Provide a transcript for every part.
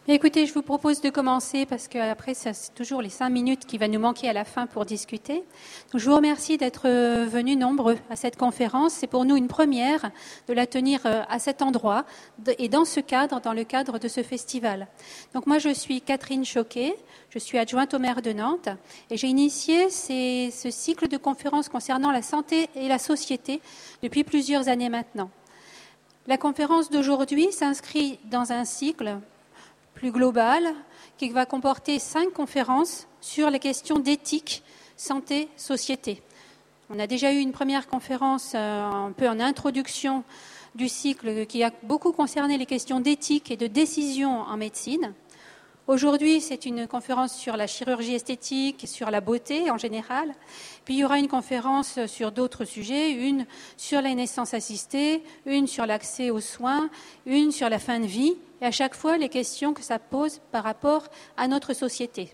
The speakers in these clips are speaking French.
Écoutez, je vous propose de commencer parce qu'après, c'est toujours les 5 minutes qui va nous manquer à la fin pour discuter. Donc, je vous remercie d'être venus nombreux à cette conférence. C'est pour nous une première de la tenir à cet endroit et dans ce cadre, dans le cadre de ce festival. Donc moi, je suis Catherine Choquet, je suis adjointe au maire de Nantes et j'ai initié ce cycle de conférences concernant la santé et la société depuis plusieurs années maintenant. La conférence d'aujourd'hui s'inscrit dans un cycle plus global, qui va comporter 5 conférences sur les questions d'éthique, santé, société. On a déjà eu une première conférence un peu en introduction du cycle qui a beaucoup concerné les questions d'éthique et de décision en médecine. Aujourd'hui, c'est une conférence sur la chirurgie esthétique, sur la beauté en général. Puis il y aura une conférence sur d'autres sujets, une sur la naissance assistée, une sur l'accès aux soins, une sur la fin de vie, et à chaque fois les questions que ça pose par rapport à notre société.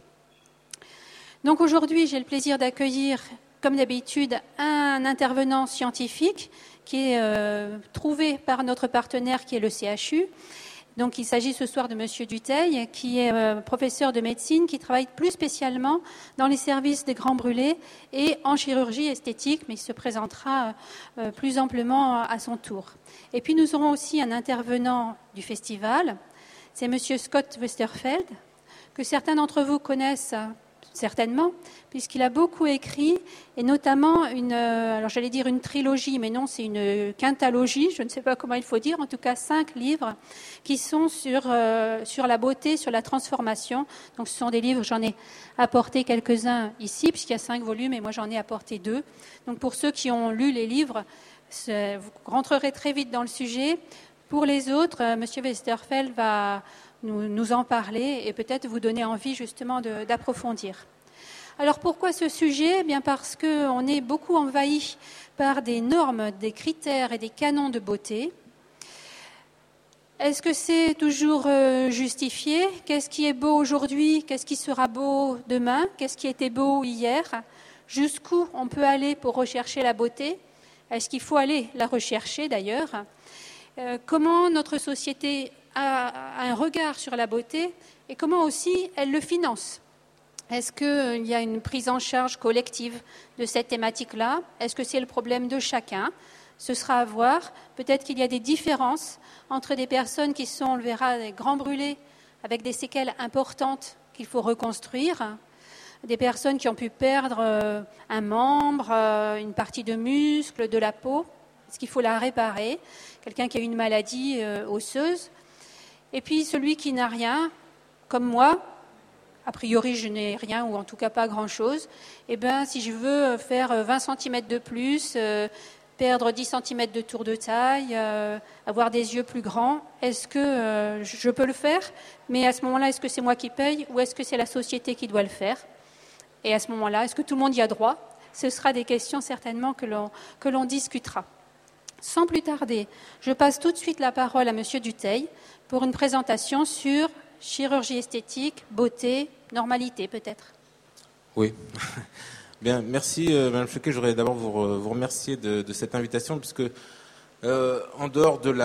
Donc aujourd'hui, j'ai le plaisir d'accueillir, comme d'habitude, un intervenant scientifique qui est trouvé par notre partenaire qui est le CHU. Donc il s'agit ce soir de Monsieur Dutheil, qui est professeur de médecine, qui travaille plus spécialement dans les services des grands brûlés et en chirurgie esthétique, mais il se présentera plus amplement à son tour. Et puis nous aurons aussi un intervenant du festival, c'est Monsieur Scott Westerfeld, que certains d'entre vous connaissent certainement, puisqu'il a beaucoup écrit, et notamment alors j'allais dire une trilogie, mais non, c'est une quintalogie, je ne sais pas comment il faut dire, en tout cas 5 livres qui sont sur la beauté, sur la transformation. Donc ce sont des livres, j'en ai apporté quelques-uns ici, puisqu'il y a 5 volumes, et moi j'en ai apporté 2. Donc pour ceux qui ont lu les livres, vous rentrerez très vite dans le sujet. Pour les autres, M. Westerfeld va nous en parler et peut-être vous donner envie justement d'approfondir. Alors pourquoi ce sujet ? Eh bien parce qu'on est beaucoup envahi par des normes, des critères et des canons de beauté. Est-ce que c'est toujours justifié ? Qu'est-ce qui est beau aujourd'hui ? Qu'est-ce qui sera beau demain ? Qu'est-ce qui était beau hier ? Jusqu'où on peut aller pour rechercher la beauté ? Est-ce qu'il faut aller la rechercher d'ailleurs ? Comment notre société a un regard sur la beauté et comment aussi elle le finance. Est-ce qu'il y a une prise en charge collective de cette thématique-là ? Est-ce que c'est le problème de chacun ? Ce sera à voir. Peut-être qu'il y a des différences entre des personnes qui sont, on le verra, des grands brûlés avec des séquelles importantes qu'il faut reconstruire, des personnes qui ont pu perdre un membre, une partie de muscle, de la peau. Est-ce qu'il faut la réparer ? Quelqu'un qui a une maladie osseuse. Et puis celui qui n'a rien, comme moi, a priori je n'ai rien ou en tout cas pas grand-chose, eh bien si je veux faire 20 cm de plus, perdre 10 cm de tour de taille, avoir des yeux plus grands, est-ce que je peux le faire ? Mais à ce moment-là, est-ce que c'est moi qui paye ou est-ce que c'est la société qui doit le faire ? Et à ce moment-là, est-ce que tout le monde y a droit ? Ce sera des questions certainement que l'on discutera. Sans plus tarder, je passe tout de suite la parole à M. Dutheil pour une présentation sur chirurgie esthétique, beauté, normalité peut-être. Oui. Bien, merci Mme Choquet. Je voudrais d'abord vous remercier de cette invitation puisque en dehors de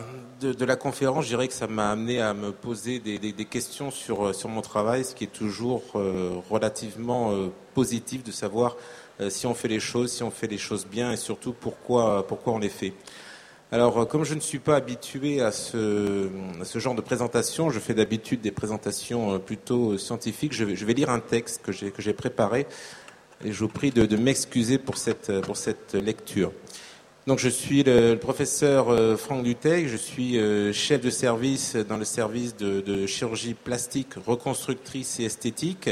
la conférence, je dirais que ça m'a amené à me poser des questions sur mon travail, ce qui est toujours relativement positif de savoir si on fait les choses bien et surtout pourquoi on les fait. Alors, comme je ne suis pas habitué à ce genre de présentation, je fais d'habitude des présentations plutôt scientifiques. Je vais lire un texte que j'ai préparé et je vous prie de m'excuser pour cette lecture. Donc, je suis le professeur Franck Dutheil, je suis chef de service dans le service de chirurgie plastique, reconstructrice et esthétique,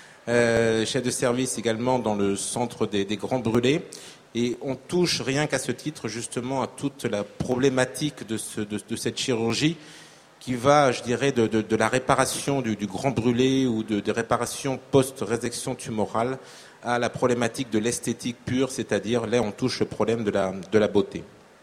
chef de service également dans le centre des grands brûlés. Et on touche rien qu'à ce titre justement à toute la problématique de cette chirurgie qui va, je dirais, de la réparation du grand brûlé ou de réparation post-résection tumorale à la problématique de l'esthétique pure, c'est-à-dire là on touche le problème de la beauté.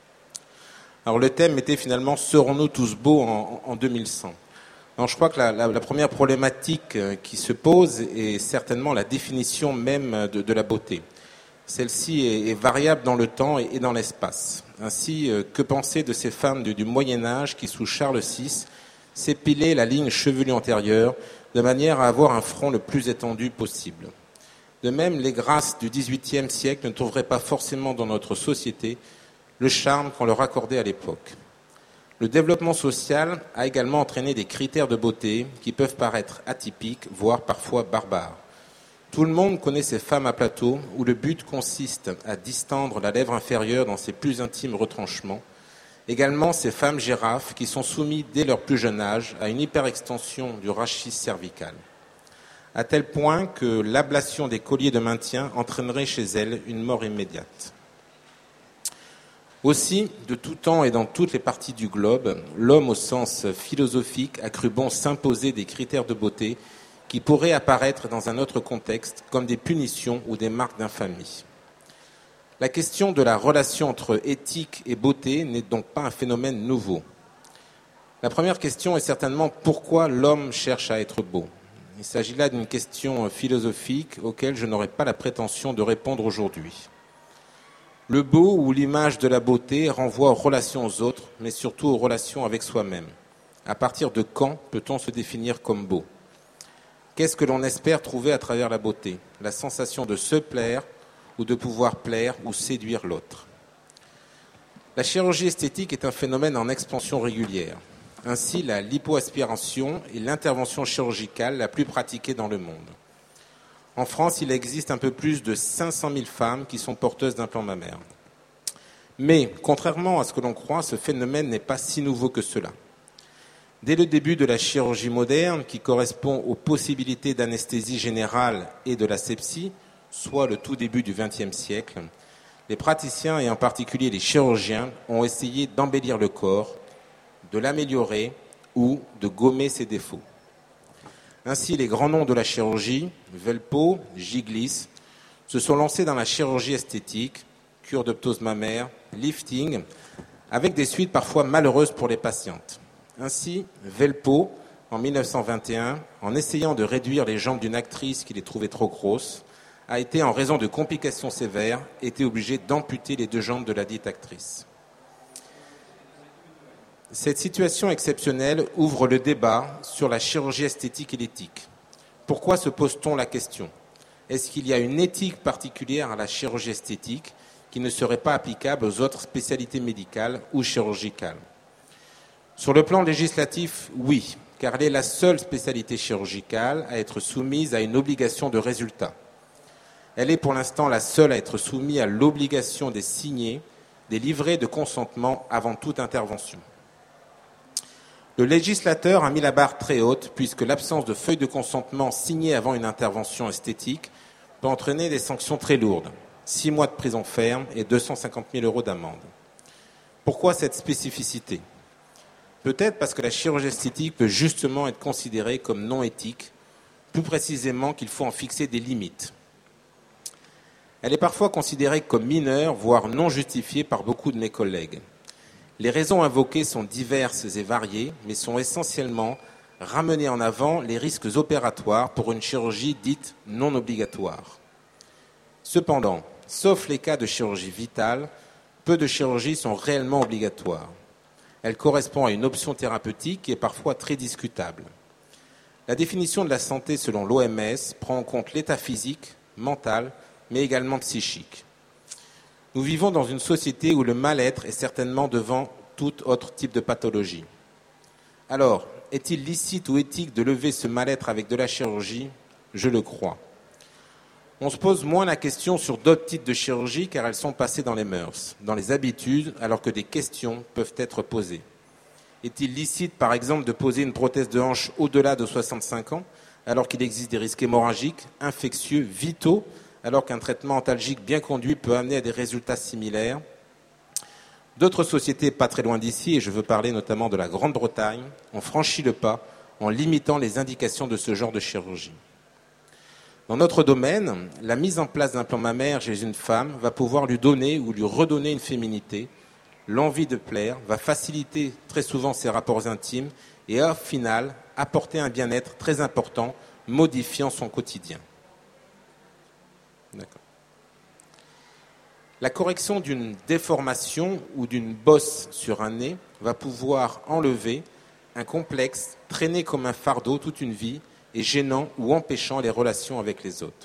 Alors le thème était finalement « Serons-nous tous beaux en 2100 ?» Alors je crois que la première problématique qui se pose est certainement la définition même de la beauté. Celle-ci est variable dans le temps et dans l'espace. Ainsi, que penser de ces femmes du Moyen-Âge qui, sous Charles VI, s'épiler la ligne chevelue antérieure de manière à avoir un front le plus étendu possible. De même, les grâces du XVIIIe siècle ne trouveraient pas forcément dans notre société le charme qu'on leur accordait à l'époque. Le développement social a également entraîné des critères de beauté qui peuvent paraître atypiques, voire parfois barbares. Tout le monde connaît ces femmes à plateau où le but consiste à distendre la lèvre inférieure dans ses plus intimes retranchements. Également ces femmes girafes qui sont soumises dès leur plus jeune âge à une hyperextension du rachis cervical, à tel point que l'ablation des colliers de maintien entraînerait chez elles une mort immédiate. Aussi, de tout temps et dans toutes les parties du globe, l'homme au sens philosophique a cru bon s'imposer des critères de beauté qui pourraient apparaître dans un autre contexte comme des punitions ou des marques d'infamie. La question de la relation entre éthique et beauté n'est donc pas un phénomène nouveau. La première question est certainement pourquoi l'homme cherche à être beau. Il s'agit là d'une question philosophique auquel je n'aurai pas la prétention de répondre aujourd'hui. Le beau ou l'image de la beauté renvoie aux relations aux autres, mais surtout aux relations avec soi-même. À partir de quand peut-on se définir comme beau ? Qu'est-ce que l'on espère trouver à travers la beauté ? La sensation de se plaire ou de pouvoir plaire ou séduire l'autre. La chirurgie esthétique est un phénomène en expansion régulière. Ainsi, la lipoaspiration est l'intervention chirurgicale la plus pratiquée dans le monde. En France, il existe un peu plus de 500 000 femmes qui sont porteuses d'implants mammaires. Mais, contrairement à ce que l'on croit, ce phénomène n'est pas si nouveau que cela. Dès le début de la chirurgie moderne, qui correspond aux possibilités d'anesthésie générale et de l'asepsie, soit le tout début du XXe siècle, les praticiens, et en particulier les chirurgiens, ont essayé d'embellir le corps, de l'améliorer ou de gommer ses défauts. Ainsi, les grands noms de la chirurgie, Velpeau, Giglis, se sont lancés dans la chirurgie esthétique, cure de ptose mammaire, lifting, avec des suites parfois malheureuses pour les patientes. Ainsi, Velpeau, en 1921, en essayant de réduire les jambes d'une actrice qui les trouvait trop grosses, a été, en raison de complications sévères, été obligé d'amputer les 2 jambes de la dite actrice. Cette situation exceptionnelle ouvre le débat sur la chirurgie esthétique et l'éthique. Pourquoi se pose-t-on la question ? Est-ce qu'il y a une éthique particulière à la chirurgie esthétique qui ne serait pas applicable aux autres spécialités médicales ou chirurgicales ? Sur le plan législatif, oui, car elle est la seule spécialité chirurgicale à être soumise à une obligation de résultat. Elle est pour l'instant la seule à être soumise à l'obligation des signés, des livrets de consentement avant toute intervention. Le législateur a mis la barre très haute puisque l'absence de feuille de consentement signée avant une intervention esthétique peut entraîner des sanctions très lourdes, 6 mois de prison ferme et 250 000 € d'amende. Pourquoi cette spécificité ? Peut-être parce que la chirurgie esthétique peut justement être considérée comme non éthique, plus précisément qu'il faut en fixer des limites. Elle est parfois considérée comme mineure, voire non justifiée par beaucoup de mes collègues. Les raisons invoquées sont diverses et variées, mais sont essentiellement ramener en avant les risques opératoires pour une chirurgie dite non obligatoire. Cependant, sauf les cas de chirurgie vitale, peu de chirurgies sont réellement obligatoires. Elle correspond à une option thérapeutique qui est parfois très discutable. La définition de la santé selon l'OMS prend en compte l'état physique, mental, mais également psychique. Nous vivons dans une société où le mal-être est certainement devant tout autre type de pathologie. Alors, est-il licite ou éthique de lever ce mal-être avec de la chirurgie ? Je le crois. On se pose moins la question sur d'autres types de chirurgie car elles sont passées dans les mœurs, dans les habitudes, alors que des questions peuvent être posées. Est-il licite, par exemple, de poser une prothèse de hanche au-delà de 65 ans, alors qu'il existe des risques hémorragiques, infectieux, vitaux, alors qu'un traitement antalgique bien conduit peut amener à des résultats similaires ? D'autres sociétés pas très loin d'ici, et je veux parler notamment de la Grande-Bretagne, ont franchi le pas en limitant les indications de ce genre de chirurgie. Dans notre domaine, la mise en place d'un plan mammaire chez une femme va pouvoir lui donner ou lui redonner une féminité, l'envie de plaire, va faciliter très souvent ses rapports intimes et au final apporter un bien-être très important, modifiant son quotidien. D'accord. La correction d'une déformation ou d'une bosse sur un nez va pouvoir enlever un complexe traîné comme un fardeau toute une vie et gênant ou empêchant les relations avec les autres.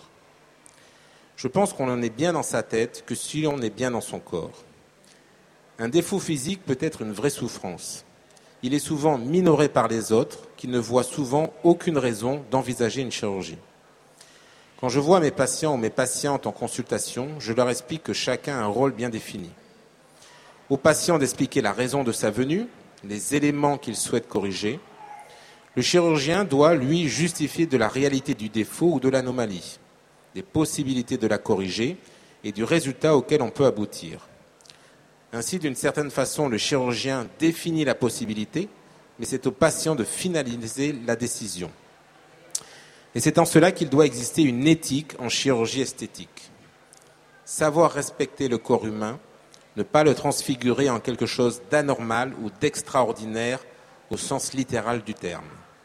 Je pense qu'on en est bien dans sa tête que si on est bien dans son corps. Un défaut physique peut être une vraie souffrance. Il est souvent minoré par les autres qui ne voient souvent aucune raison d'envisager une chirurgie. Quand je vois mes patients ou mes patientes en consultation, je leur explique que chacun a un rôle bien défini. Au patient d'expliquer la raison de sa venue, les éléments qu'il souhaite corriger. Le chirurgien doit, lui, justifier de la réalité du défaut ou de l'anomalie, des possibilités de la corriger et du résultat auquel on peut aboutir. Ainsi, d'une certaine façon, le chirurgien définit la possibilité, mais c'est au patient de finaliser la décision. Et c'est en cela qu'il doit exister une éthique en chirurgie esthétique. Savoir respecter le corps humain, ne pas le transfigurer en quelque chose d'anormal ou d'extraordinaire au sens littéral du terme.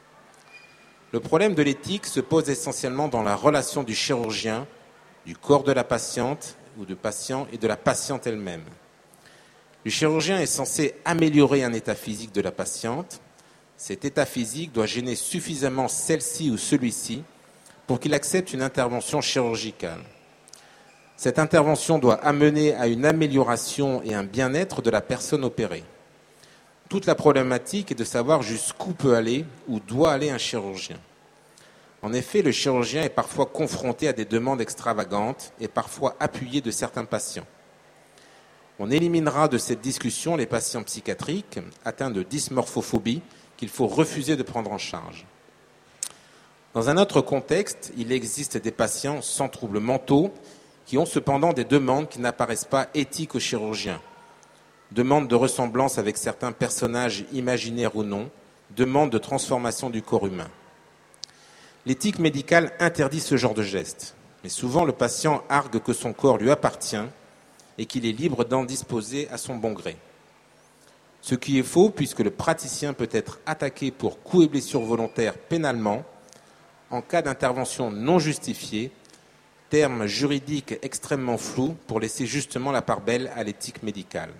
Le problème de l'éthique se pose essentiellement dans la relation du chirurgien, du corps de la patiente ou du patient et de la patiente elle-même. Le chirurgien est censé améliorer un état physique de la patiente. Cet état physique doit gêner suffisamment celle-ci ou celui-ci pour qu'il accepte une intervention chirurgicale. Cette intervention doit amener à une amélioration et un bien-être de la personne opérée. Toute la problématique est de savoir jusqu'où peut aller ou doit aller un chirurgien. En effet, le chirurgien est parfois confronté à des demandes extravagantes et parfois appuyé de certains patients. On éliminera de cette discussion les patients psychiatriques atteints de dysmorphophobie qu'il faut refuser de prendre en charge. Dans un autre contexte, il existe des patients sans troubles mentaux qui ont cependant des demandes qui n'apparaissent pas éthiques aux chirurgiens. Demandes de ressemblance avec certains personnages imaginaires ou non, demandes de transformation du corps humain. L'éthique médicale interdit ce genre de gestes, mais souvent le patient argue que son corps lui appartient et qu'il est libre d'en disposer à son bon gré. Ce qui est faux puisque le praticien peut être attaqué pour coups et blessures volontaires pénalement en cas d'intervention non justifiée, terme juridique extrêmement flou pour laisser justement la part belle à l'éthique médicale.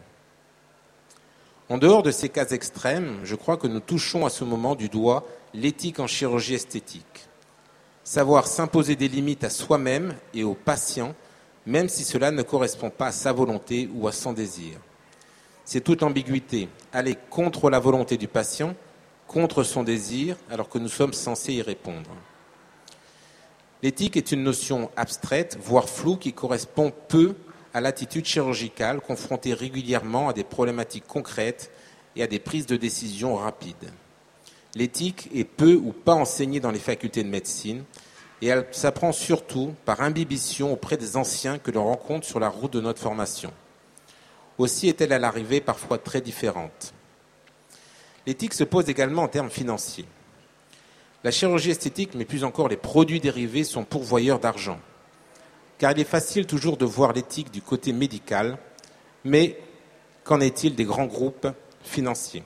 En dehors de ces cas extrêmes, je crois que nous touchons à ce moment du doigt l'éthique en chirurgie esthétique. Savoir s'imposer des limites à soi-même et au patient, même si cela ne correspond pas à sa volonté ou à son désir. C'est toute ambiguïté, aller contre la volonté du patient, contre son désir, alors que nous sommes censés y répondre. L'éthique est une notion abstraite, voire floue, qui correspond peu à l'attitude chirurgicale, confrontée régulièrement à des problématiques concrètes et à des prises de décision rapides. L'éthique est peu ou pas enseignée dans les facultés de médecine et elle s'apprend surtout par imbibition auprès des anciens que l'on rencontre sur la route de notre formation. Aussi est-elle à l'arrivée parfois très différente. L'éthique se pose également en termes financiers. La chirurgie esthétique, mais plus encore les produits dérivés, sont pourvoyeurs d'argent. Car il est facile toujours de voir l'éthique du côté médical, mais qu'en est-il des grands groupes financiers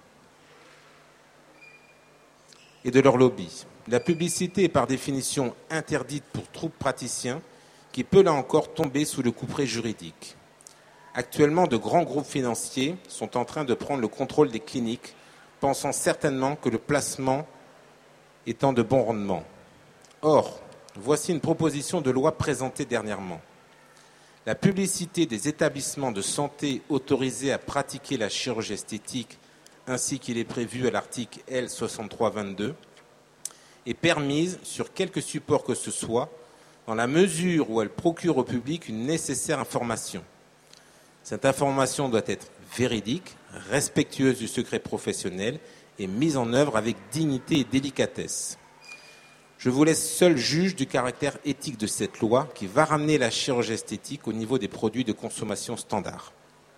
et de leur lobby? La publicité est par définition interdite pour tout praticien qui peut là encore tomber sous le couperet juridique. Actuellement, de grands groupes financiers sont en train de prendre le contrôle des cliniques, pensant certainement que le placement étant de bon rendement. Or, voici une proposition de loi présentée dernièrement. La publicité des établissements de santé autorisés à pratiquer la chirurgie esthétique, ainsi qu'il est prévu à l'article L. 6322, est permise sur quelque support que ce soit, dans la mesure où elle procure au public une nécessaire information. Cette information doit être véridique, respectueuse du secret professionnel et mise en œuvre avec dignité et délicatesse. Je vous laisse seul juge du caractère éthique de cette loi qui va ramener la chirurgie esthétique au niveau des produits de consommation standard.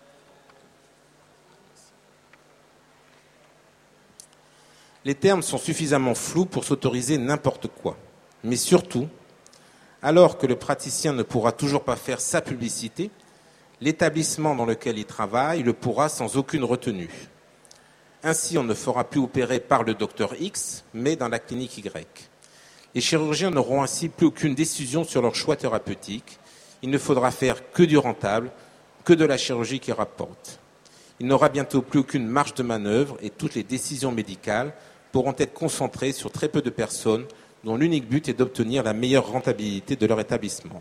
Les termes sont suffisamment flous pour s'autoriser n'importe quoi. Mais surtout, alors que le praticien ne pourra toujours pas faire sa publicité, l'établissement dans lequel il travaille le pourra sans aucune retenue. Ainsi, on ne fera plus opérer par le docteur X, mais dans la clinique Y. Les chirurgiens n'auront ainsi plus aucune décision sur leur choix thérapeutique. Il ne faudra faire que du rentable, que de la chirurgie qui rapporte. Il n'aura bientôt plus aucune marge de manœuvre et toutes les décisions médicales pourront être concentrées sur très peu de personnes dont l'unique but est d'obtenir la meilleure rentabilité de leur établissement.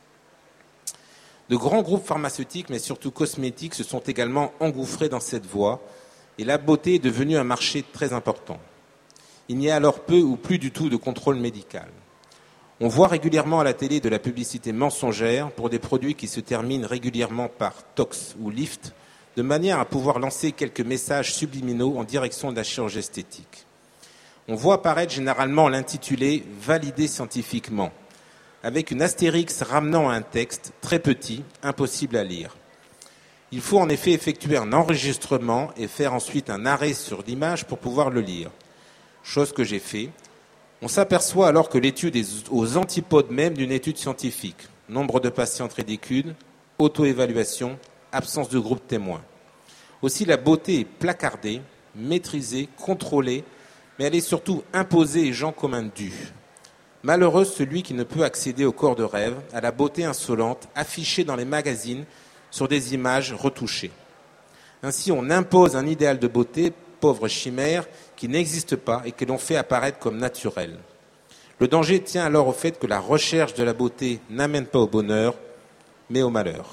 De grands groupes pharmaceutiques, mais surtout cosmétiques, se sont également engouffrés dans cette voie et la beauté est devenue un marché très important. Il n'y a alors peu ou plus du tout de contrôle médical. On voit régulièrement à la télé de la publicité mensongère pour des produits qui se terminent régulièrement par tox ou lift, de manière à pouvoir lancer quelques messages subliminaux en direction de la chirurgie esthétique. On voit apparaître généralement l'intitulé « Validé scientifiquement », avec une astérix ramenant à un texte très petit, impossible à lire. Il faut en effet effectuer un enregistrement et faire ensuite un arrêt sur l'image pour pouvoir le lire. Chose que j'ai fait. On s'aperçoit alors que l'étude est aux antipodes même d'une étude scientifique. Nombre de patientes ridicules, auto-évaluation, absence de groupe témoin. Aussi, la beauté est placardée, maîtrisée, contrôlée, mais elle est surtout imposée et gens comme un dû. Malheureux celui qui ne peut accéder au corps de rêve, à la beauté insolente, affichée dans les magazines sur des images retouchées. Ainsi, on impose un idéal de beauté, pauvre chimère, qui n'existe pas et que l'on fait apparaître comme naturel. Le danger tient alors au fait que la recherche de la beauté n'amène pas au bonheur, mais au malheur.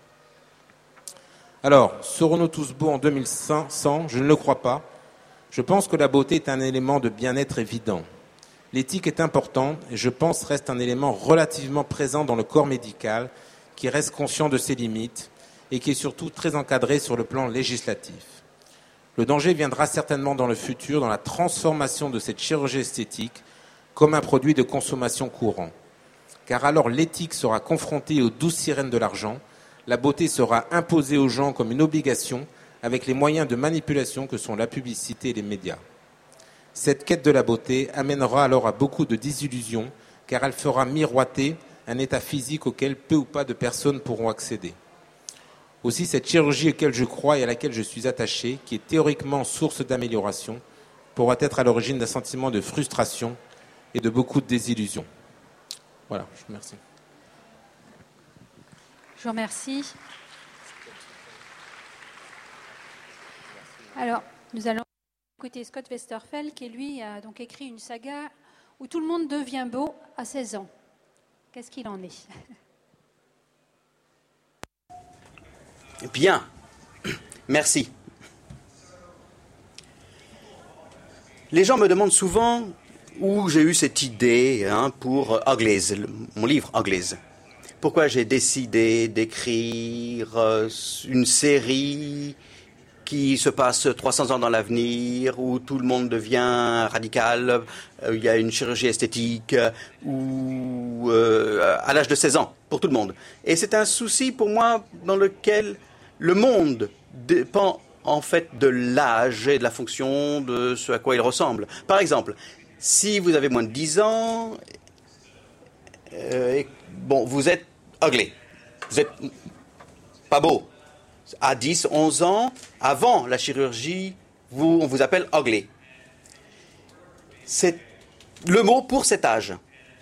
Alors, serons-nous tous beaux en 2100 ? Je ne le crois pas. Je pense que la beauté est un élément de bien-être évident. L'éthique est importante et je pense reste un élément relativement présent dans le corps médical qui reste conscient de ses limites et qui est surtout très encadré sur le plan législatif. Le danger viendra certainement dans le futur dans la transformation de cette chirurgie esthétique comme un produit de consommation courant. Car alors l'éthique sera confrontée aux douces sirènes de l'argent, la beauté sera imposée aux gens comme une obligation avec les moyens de manipulation que sont la publicité et les médias. Cette quête de la beauté amènera alors à beaucoup de désillusions car elle fera miroiter un état physique auquel peu ou pas de personnes pourront accéder. Aussi, cette chirurgie auquel je crois et à laquelle je suis attaché, qui est théoriquement source d'amélioration, pourra être à l'origine d'un sentiment de frustration et de beaucoup de désillusions. Voilà, je vous remercie. Je vous remercie. Alors, nous allons écouter Scott Westerfeld, qui lui a donc écrit une saga où tout le monde devient beau à 16 ans. Qu'est-ce qu'il en est ? Bien, merci. Les gens me demandent souvent où j'ai eu cette idée pour Uglies, mon livre Uglies. Pourquoi j'ai décidé d'écrire une série qui se passe 300 ans dans l'avenir, où tout le monde devient radical, où il y a une chirurgie esthétique, ou à l'âge de 16 ans, pour tout le monde. Et c'est un souci pour moi dans lequel le monde dépend en fait de l'âge et de la fonction de ce à quoi il ressemble. Par exemple, si vous avez moins de 10 ans, vous êtes ugly, vous êtes pas beau. À 10, 11 ans, avant la chirurgie, on vous appelle ugly. C'est le mot pour cet âge.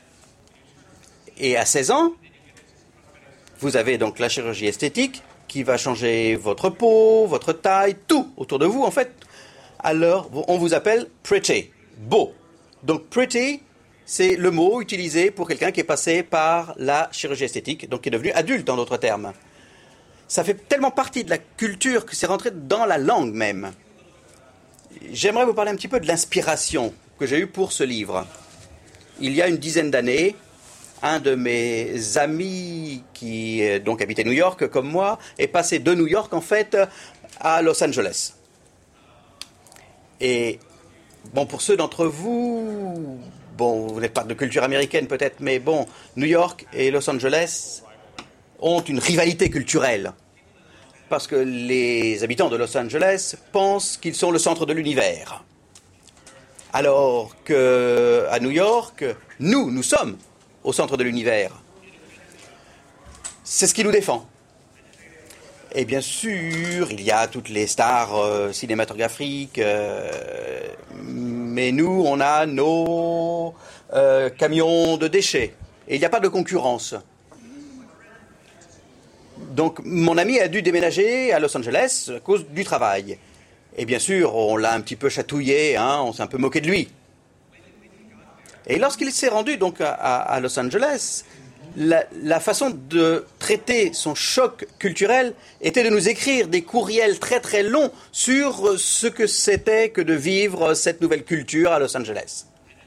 Et à 16 ans, vous avez donc la chirurgie esthétique qui va changer votre peau, votre taille, tout autour de vous en fait. Alors, on vous appelle pretty, beau. Donc pretty, c'est le mot utilisé pour quelqu'un qui est passé par la chirurgie esthétique, donc qui est devenu adulte en d'autres termes. Ça fait tellement partie de la culture que c'est rentré dans la langue même. J'aimerais vous parler un petit peu de l'inspiration que j'ai eue pour ce livre. Il y a une dizaine d'années, un de mes amis qui donc habitait New York comme moi est passé de New York en fait à Los Angeles. Et bon, pour ceux d'entre vous, vous n'êtes pas de culture américaine peut-être, mais bon, New York et Los Angeles ont une rivalité culturelle. Parce que les habitants de Los Angeles pensent qu'ils sont le centre de l'univers. Alors qu'à New York, nous sommes au centre de l'univers. C'est ce qui nous défend. Et bien sûr, il y a toutes les stars cinématographiques, mais nous, on a nos camions de déchets. Et il n'y a pas de concurrence. Donc mon ami a dû déménager à Los Angeles à cause du travail. Et bien sûr, on l'a un petit peu chatouillé, hein, on s'est un peu moqué de lui. Et lorsqu'il s'est rendu donc à Los Angeles, la façon de traiter son choc culturel était de nous écrire des courriels très très longs sur ce que c'était que de vivre cette nouvelle culture à Los Angeles.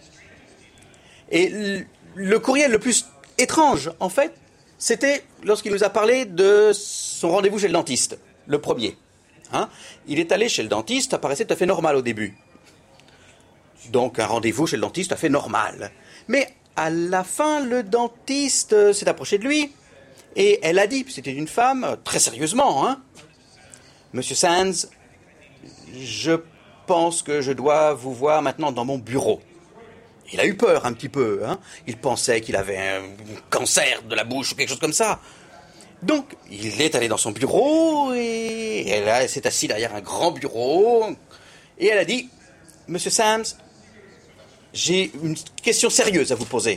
Et le courriel le plus étrange, en fait, c'était lorsqu'il nous a parlé de son rendez-vous chez le dentiste, le premier. Hein, il est allé chez le dentiste, ça paraissait tout à fait normal au début. Donc un rendez-vous chez le dentiste tout à fait normal. Mais à la fin, le dentiste s'est approché de lui et elle a dit, c'était une femme, très sérieusement, hein, Monsieur Sands, je pense que je dois vous voir maintenant dans mon bureau. Il a eu peur un petit peu, hein. Il pensait qu'il avait un cancer de la bouche ou quelque chose comme ça. Donc, il est allé dans son bureau et elle s'est assise derrière un grand bureau et elle a dit, Monsieur Sands, j'ai une question sérieuse à vous poser.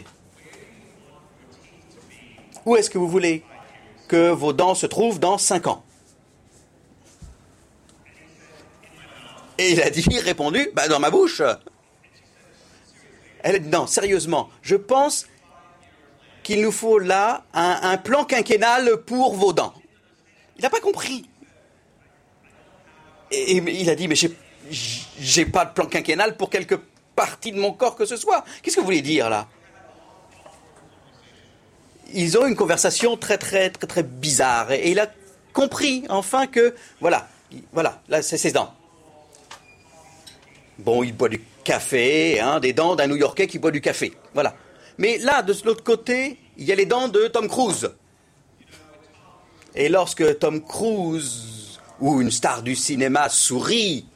Où est-ce que vous voulez que vos dents se trouvent dans 5 ans? Et il a répondu, dans ma bouche. Elle a dit, non, sérieusement, je pense qu'il nous faut là un plan quinquennal pour vos dents. Il n'a pas compris. Et il a dit, mais j'ai pas de plan quinquennal pour quelque partie de mon corps que ce soit. Qu'est-ce que vous voulez dire là? Ils ont une conversation très très très très bizarre. Et il a compris enfin que, voilà, là c'est ses dents. Bon, il boit du café, hein, des dents d'un New-Yorkais qui boit du café. Voilà. Mais là, de l'autre côté, il y a les dents de Tom Cruise. Et lorsque Tom Cruise, ou une star du cinéma, sourit,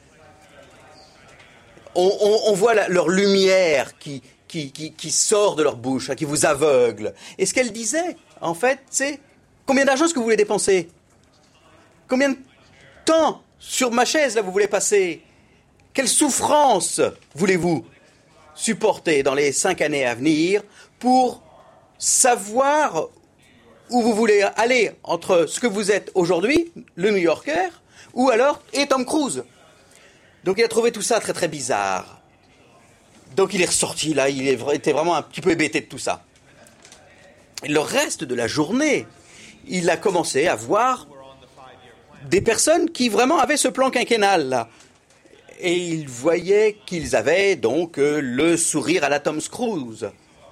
on voit leur lumière qui sort de leur bouche, hein, qui vous aveugle. Et ce qu'elle disait, en fait, c'est combien d'argent est-ce que vous voulez dépenser? Combien de temps sur ma chaise, là, vous voulez passer? Quelle souffrance voulez-vous supporter dans les 5 années à venir pour savoir où vous voulez aller entre ce que vous êtes aujourd'hui, le New-Yorker, ou alors, et Tom Cruise. Donc il a trouvé tout ça très très bizarre. Donc il est ressorti là, était vraiment un petit peu hébété de tout ça. Et le reste de la journée, il a commencé à voir des personnes qui vraiment avaient ce plan quinquennal là. Et il voyait qu'ils avaient donc le sourire à la Tom Cruise.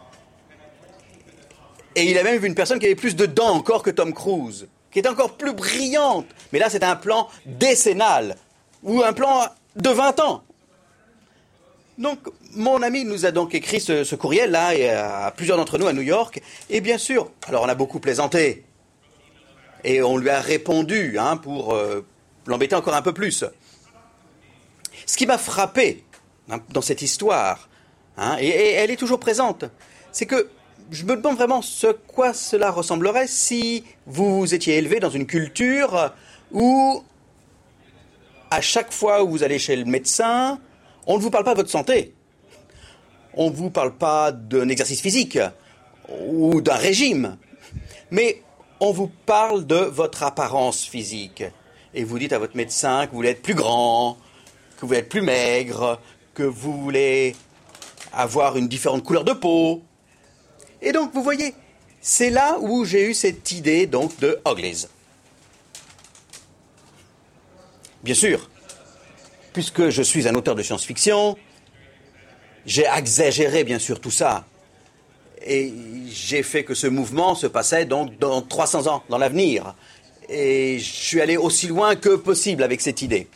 Et il a même vu une personne qui avait plus de dents encore que Tom Cruise, qui était encore plus brillante. Mais là, c'était un plan décennal, ou un plan de 20 ans. Donc, mon ami nous a donc écrit ce courriel-là, et à plusieurs d'entre nous à New York. Et bien sûr, alors on a beaucoup plaisanté. Et on lui a répondu, hein, pour l'embêter encore un peu plus. Ce qui m'a frappé, hein, dans cette histoire, hein, et elle est toujours présente, c'est que je me demande vraiment quoi cela ressemblerait si vous étiez élevé dans une culture où, à chaque fois où vous allez chez le médecin, on ne vous parle pas de votre santé. On ne vous parle pas d'un exercice physique ou d'un régime. Mais on vous parle de votre apparence physique. Et vous dites à votre médecin que vous voulez être plus grand, que vous voulez être plus maigre, que vous voulez avoir une différente couleur de peau. Et donc, vous voyez, c'est là où j'ai eu cette idée donc de Uglies. Bien sûr, puisque je suis un auteur de science-fiction, j'ai exagéré bien sûr tout ça. Et j'ai fait que ce mouvement se passait donc dans 300 ans, dans l'avenir. Et je suis allé aussi loin que possible avec cette idée.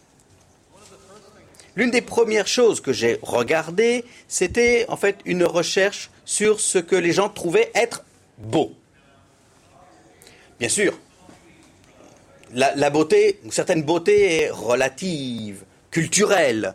L'une des premières choses que j'ai regardées, c'était en fait une recherche sur ce que les gens trouvaient être beau. Bien sûr, la beauté, une certaine beauté est relative, culturelle.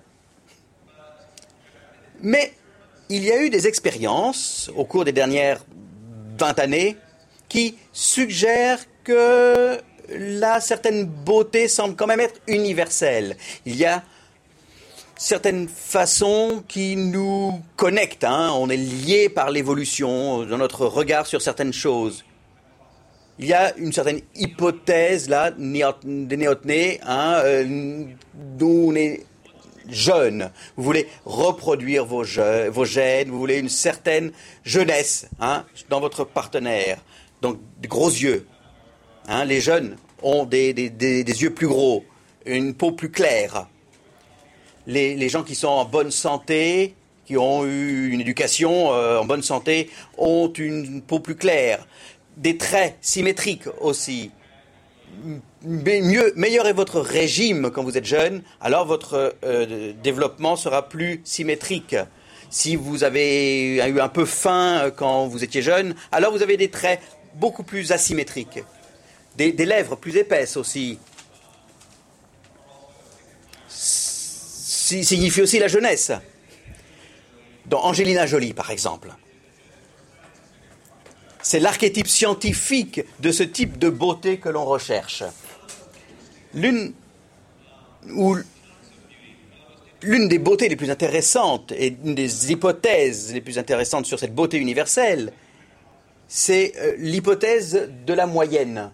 Mais il y a eu des expériences au cours des dernières 20 années qui suggèrent que la certaine beauté semble quand même être universelle. Il y a certaines façons qui nous connectent, hein. On est liés par l'évolution dans notre regard sur certaines choses. il y a une certaine hypothèse là, des néotenés, d'où on est jeune. Vous voulez reproduire vos gènes, vous voulez une certaine jeunesse dans votre partenaire. Donc, des gros yeux. Les jeunes ont des yeux plus gros, une peau plus claire. Les gens qui sont en bonne santé, qui ont eu une éducation en bonne santé, ont une peau plus claire. Des traits symétriques aussi. Meilleur est votre régime quand vous êtes jeune, alors votre développement sera plus symétrique. Si vous avez eu un peu faim quand vous étiez jeune, alors vous avez des traits beaucoup plus asymétriques. Des lèvres plus épaisses aussi. Signifie aussi la jeunesse. Dans Angelina Jolie, par exemple. C'est l'archétype scientifique de ce type de beauté que l'on recherche. L'une des beautés les plus intéressantes et une des hypothèses les plus intéressantes sur cette beauté universelle, c'est l'hypothèse de la moyenne.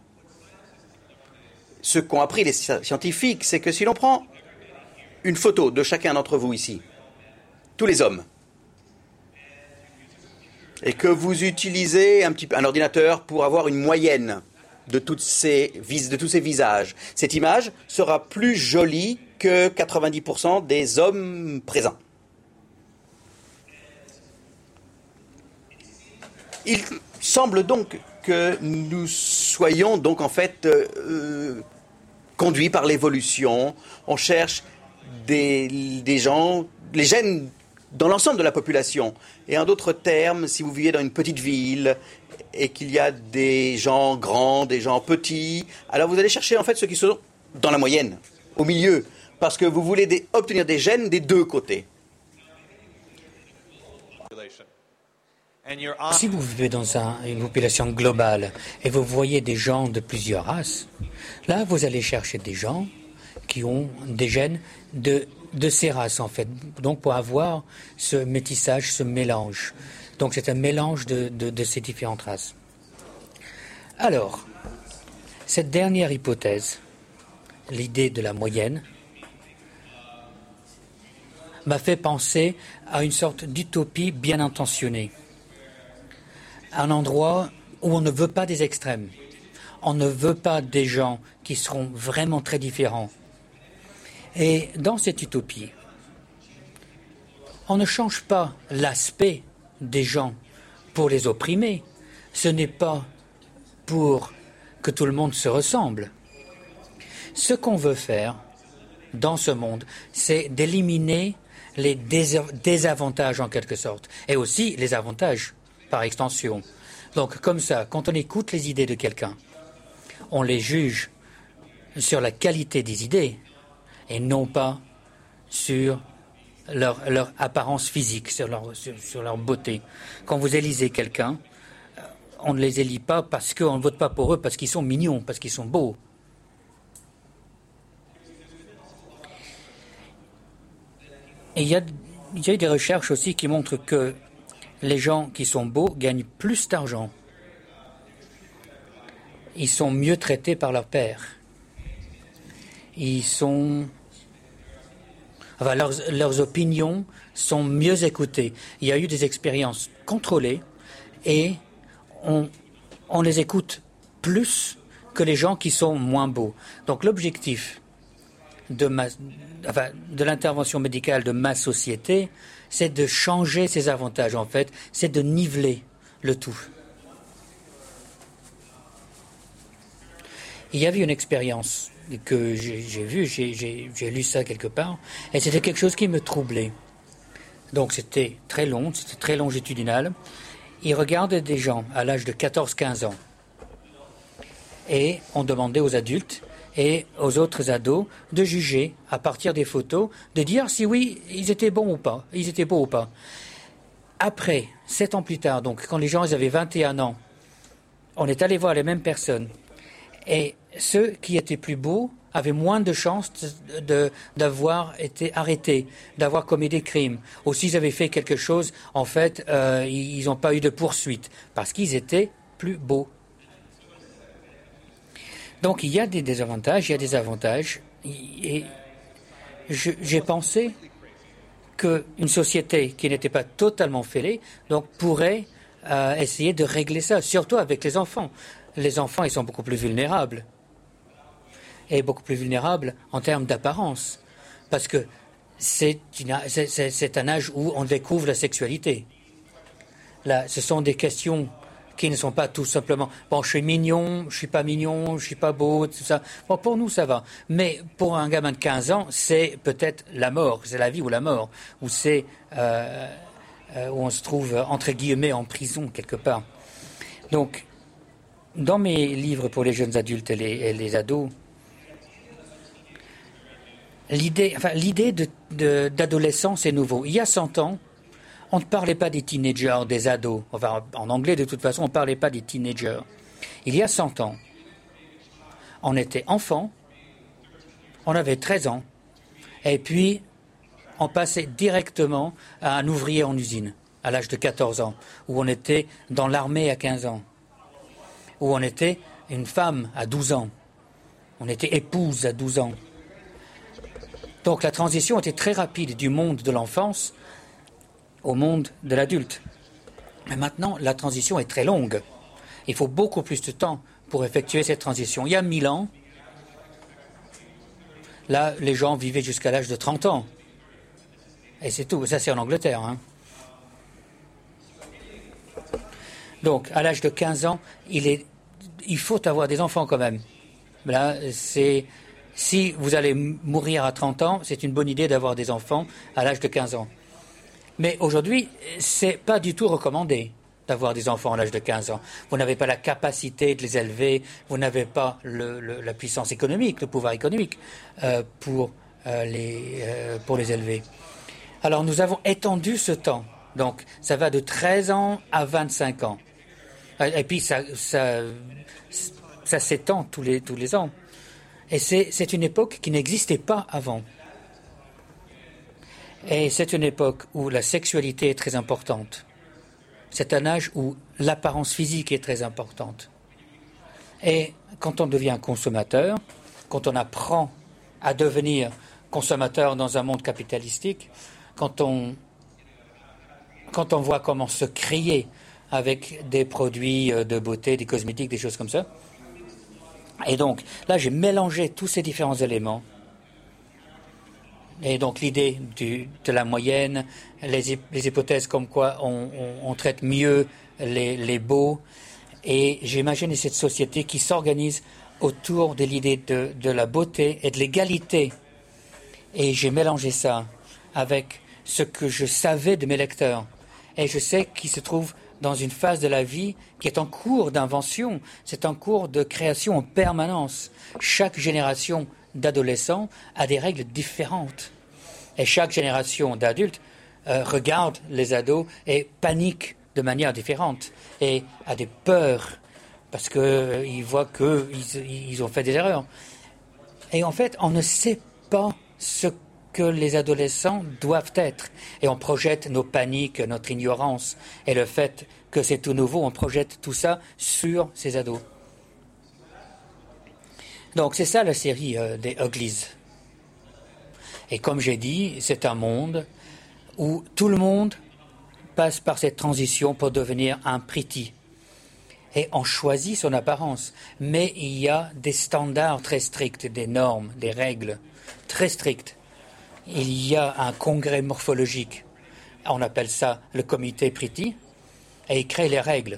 Ce qu'ont appris les scientifiques, c'est que si l'on prend une photo de chacun d'entre vous ici, tous les hommes, et que vous utilisez un ordinateur pour avoir une moyenne de tous ces visages, cette image sera plus jolie que 90% des hommes présents. Il semble donc que nous soyons donc en fait conduits par l'évolution. On cherche des gens, les gènes dans l'ensemble de la population. Et en d'autres termes, si vous vivez dans une petite ville et qu'il y a des gens grands, des gens petits, alors vous allez chercher en fait ceux qui sont dans la moyenne, au milieu, parce que vous voulez obtenir des gènes des deux côtés. Si vous vivez dans une population globale et vous voyez des gens de plusieurs races, là vous allez chercher des gens qui ont des gènes de ces races en fait, donc pour avoir ce métissage, ce mélange. Donc c'est un mélange de ces différentes races. Alors, cette dernière hypothèse, l'idée de la moyenne, m'a fait penser à une sorte d'utopie bien intentionnée. Un endroit où on ne veut pas des extrêmes. On ne veut pas des gens qui seront vraiment très différents. Et dans cette utopie, on ne change pas l'aspect des gens pour les opprimer. Ce n'est pas pour que tout le monde se ressemble. Ce qu'on veut faire dans ce monde, c'est d'éliminer les désavantages en quelque sorte, et aussi les avantages par extension. Donc comme ça, quand on écoute les idées de quelqu'un, on les juge sur la qualité des idées, et non pas sur leur apparence physique, sur leur beauté. Quand vous élisez quelqu'un, on ne les élit pas parce qu'on ne vote pas pour eux, parce qu'ils sont mignons, parce qu'ils sont beaux. Et il y a eu des recherches aussi qui montrent que les gens qui sont beaux gagnent plus d'argent. Ils sont mieux traités par leur père. Leurs opinions sont mieux écoutées. Il y a eu des expériences contrôlées et on les écoute plus que les gens qui sont moins beaux. Donc l'objectif de l'intervention médicale de ma société, c'est de changer ces avantages en fait, c'est de niveler le tout. Il y avait une expérience que j'ai vue, j'ai lu ça quelque part, et c'était quelque chose qui me troublait. Donc c'était très long, c'était très longitudinal. Ils regardaient des gens à l'âge de 14-15 ans. Et on demandait aux adultes et aux autres ados de juger à partir des photos, de dire si oui, ils étaient bons ou pas, ils étaient beaux ou pas. Après, 7 ans plus tard, donc quand les gens ils avaient 21 ans, on est allé voir les mêmes personnes. Et ceux qui étaient plus beaux avaient moins de chances d'avoir été arrêtés, d'avoir commis des crimes. Ou s'ils avaient fait quelque chose, en fait, ils n'ont pas eu de poursuite, parce qu'ils étaient plus beaux. Donc il y a des désavantages, il y a des avantages. Et j'ai pensé qu'une société qui n'était pas totalement fêlée donc, pourrait essayer de régler ça, surtout avec les enfants. Les enfants, ils sont beaucoup plus vulnérables. Et beaucoup plus vulnérables en termes d'apparence. Parce que c'est un âge où on découvre la sexualité. Là, ce sont des questions qui ne sont pas tout simplement « bon, je suis mignon, je suis pas mignon, je suis pas beau », tout ça. Bon, pour nous, ça va. Mais pour un gamin de 15 ans, c'est peut-être la mort, c'est la vie ou la mort, où c'est où on se trouve, entre guillemets, en prison, quelque part. Donc, dans mes livres pour les jeunes adultes et les ados, l'idée d'adolescence est nouveau. Il y a 100 ans, on ne parlait pas des teenagers, des ados. Enfin, en anglais, de toute façon, on ne parlait pas des teenagers. Il y a 100 ans, on était enfant, on avait 13 ans, et puis on passait directement à un ouvrier en usine, à l'âge de 14 ans, où on était dans l'armée à 15 ans, où on était une femme à 12 ans, on était épouse à 12 ans. Donc la transition était très rapide du monde de l'enfance au monde de l'adulte. Mais maintenant, la transition est très longue. Il faut beaucoup plus de temps pour effectuer cette transition. Il y a 1000 ans, là, les gens vivaient jusqu'à l'âge de 30 ans. Et c'est tout. Ça, c'est en Angleterre. Hein. Donc, à l'âge de 15 ans, il faut avoir des enfants quand même. Là, si vous allez mourir à 30 ans, c'est une bonne idée d'avoir des enfants à l'âge de 15 ans. Mais aujourd'hui, ce n'est pas du tout recommandé d'avoir des enfants à l'âge de 15 ans. Vous n'avez pas la capacité de les élever, vous n'avez pas la puissance économique, le pouvoir économique pour les élever. Alors nous avons étendu ce temps. Donc ça va de 13 ans à 25 ans. Et puis ça s'étend tous les ans. Et c'est une époque qui n'existait pas avant. Et c'est une époque où la sexualité est très importante. C'est un âge où l'apparence physique est très importante. Et quand on devient consommateur, quand on apprend à devenir consommateur dans un monde capitalistique, quand on voit comment se créer avec des produits de beauté, des cosmétiques, des choses comme ça. Et donc, là, j'ai mélangé tous ces différents éléments. Et donc l'idée de la moyenne, les hypothèses comme quoi on traite mieux les beaux. Et j'imagine cette société qui s'organise autour de l'idée de la beauté et de l'égalité. Et j'ai mélangé ça avec ce que je savais de mes lecteurs. Et je sais qu'ils se trouvent dans une phase de la vie qui est en cours d'invention, c'est en cours de création en permanence. Chaque génération d'adolescents a des règles différentes. Et chaque génération d'adultes regarde les ados et panique de manière différente et a des peurs parce qu'ils voient qu'ils ont fait des erreurs. Et en fait, on ne sait pas ce que les adolescents doivent être. Et on projette nos paniques, notre ignorance et le fait que c'est tout nouveau, on projette tout ça sur ces ados. Donc c'est ça la série des Uglies. Et comme j'ai dit, c'est un monde où tout le monde passe par cette transition pour devenir un pretty. Et on choisit son apparence. Mais il y a des standards très stricts, des normes, des règles très strictes. Il y a un congrès morphologique. On appelle ça le comité pretty. Et il crée les règles.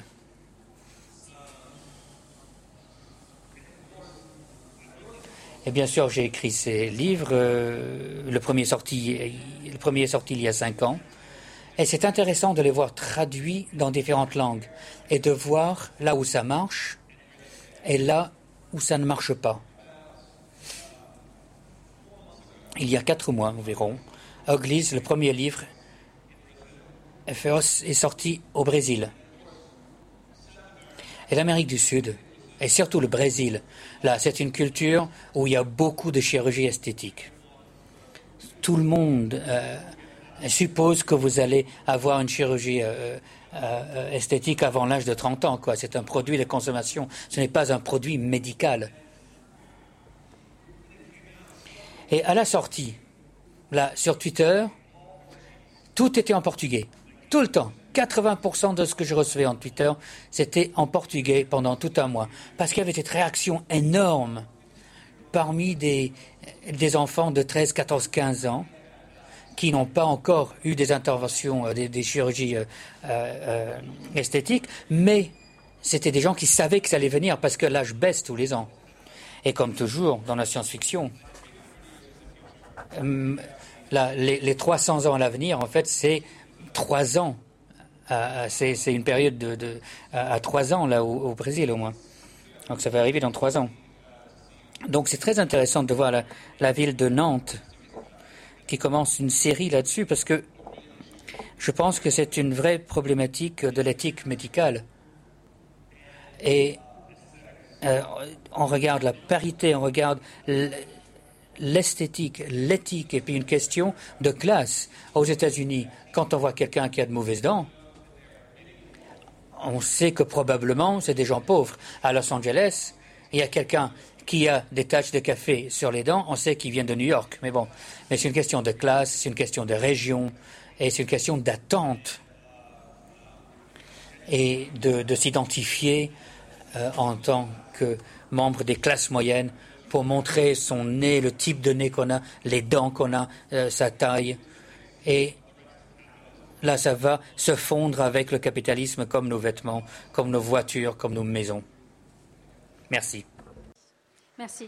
Et bien sûr, j'ai écrit ces livres. Le premier est sorti il y a 5 ans. Et c'est intéressant de les voir traduits dans différentes langues et de voir là où ça marche et là où ça ne marche pas. Il y a 4 mois environ, Uglies, le premier livre, est sorti au Brésil. Et l'Amérique du Sud, et surtout le Brésil, là, c'est une culture où il y a beaucoup de chirurgie esthétique. Tout le monde suppose que vous allez avoir une chirurgie esthétique avant l'âge de 30 ans, quoi. C'est un produit de consommation, ce n'est pas un produit médical. Et à la sortie, là, sur Twitter, tout était en portugais. Tout le temps. 80% de ce que je recevais en Twitter, c'était en portugais pendant tout un mois. Parce qu'il y avait cette réaction énorme parmi des enfants de 13, 14, 15 ans qui n'ont pas encore eu des interventions, des chirurgies esthétiques, mais c'était des gens qui savaient que ça allait venir parce que l'âge baisse tous les ans. Et comme toujours dans la science-fiction, les 300 ans à l'avenir, en fait, c'est 3 ans. C'est une période à 3 ans, là, au Brésil, au moins. Donc ça va arriver dans 3 ans. Donc c'est très intéressant de voir la ville de Nantes qui commence une série là-dessus, parce que je pense que c'est une vraie problématique de l'éthique médicale. Et on regarde la parité, on regarde l'esthétique, l'éthique, et puis une question de classe. Aux États-Unis, quand on voit quelqu'un qui a de mauvaises dents, on sait que probablement c'est des gens pauvres. À Los Angeles, il y a quelqu'un qui a des taches de café sur les dents, on sait qu'il vient de New York. Mais bon, mais c'est une question de classe, c'est une question de région, et c'est une question d'attente. Et de s'identifier en tant que membre des classes moyennes pour montrer son nez, le type de nez qu'on a, les dents qu'on a, sa taille. Et là, ça va se fondre avec le capitalisme comme nos vêtements, comme nos voitures, comme nos maisons. Merci. Merci.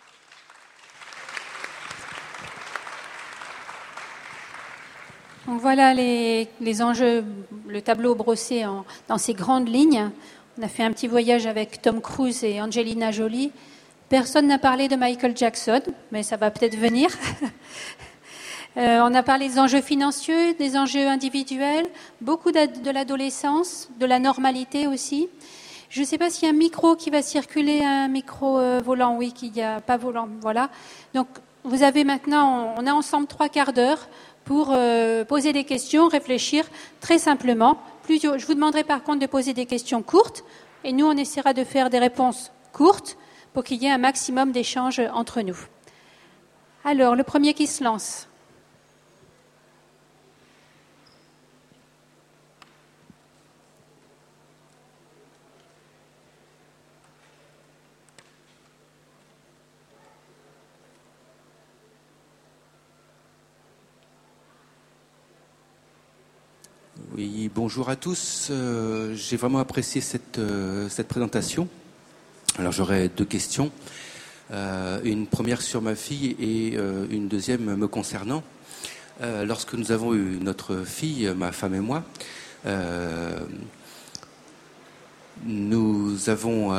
Donc voilà les enjeux, le tableau brossé dans ces grandes lignes. On a fait un petit voyage avec Tom Cruise et Angelina Jolie. Personne n'a parlé de Michael Jackson, mais ça va peut-être venir. On a parlé des enjeux financiers, des enjeux individuels, beaucoup de l'adolescence, de la normalité aussi. Je ne sais pas s'il y a un micro qui va circuler, un micro volant. Oui, qu'il n'y a pas volant. Voilà. Donc, vous avez maintenant, on a ensemble 3/4 d'heure pour poser des questions, réfléchir très simplement. Je vous demanderai par contre de poser des questions courtes, et nous, on essaiera de faire des réponses courtes pour qu'il y ait un maximum d'échanges entre nous. Alors, le premier qui se lance. Oui, bonjour à tous. J'ai vraiment apprécié cette présentation. Alors j'aurais 2 questions. Une première sur ma fille et une deuxième me concernant. Lorsque nous avons eu notre fille, ma femme et moi, nous avons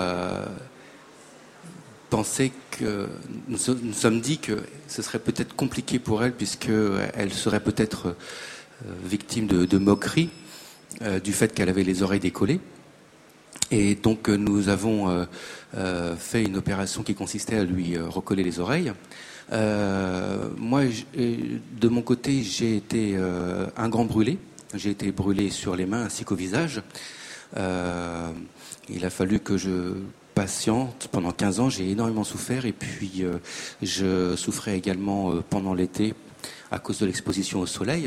pensé que nous sommes dit que ce serait peut-être compliqué pour elle, puisqu'elle serait peut-être victime de moqueries du fait qu'elle avait les oreilles décollées. Et donc nous avons fait une opération qui consistait à lui recoller les oreilles. Moi, de mon côté, j'ai été un grand brûlé. J'ai été brûlé sur les mains ainsi qu'au visage. Il a fallu que je patiente pendant 15 ans. J'ai énormément souffert, et puis je souffrais également pendant l'été à cause de l'exposition au soleil.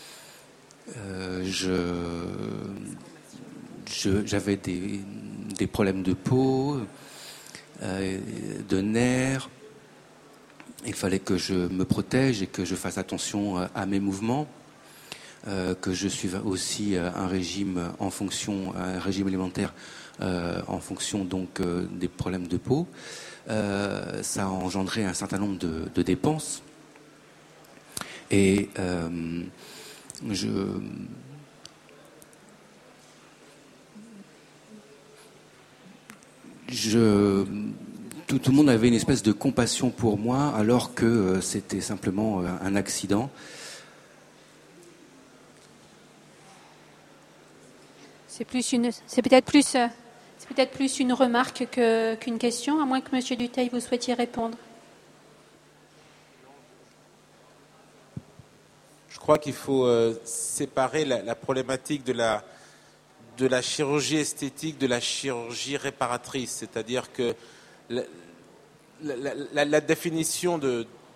J'avais des problèmes de peau, de nerfs. Il fallait que je me protège et que je fasse attention à mes mouvements, que je suive aussi un régime alimentaire en fonction donc des problèmes de peau. Ça a engendré un certain nombre de dépenses. Et tout le monde avait une espèce de compassion pour moi, alors que c'était simplement un accident. C'est peut-être plus une remarque qu'une question, à moins que M. Dutheil vous souhaitiez répondre. Je crois qu'il faut séparer la problématique de la chirurgie esthétique de la chirurgie réparatrice. C'est-à-dire que la définition de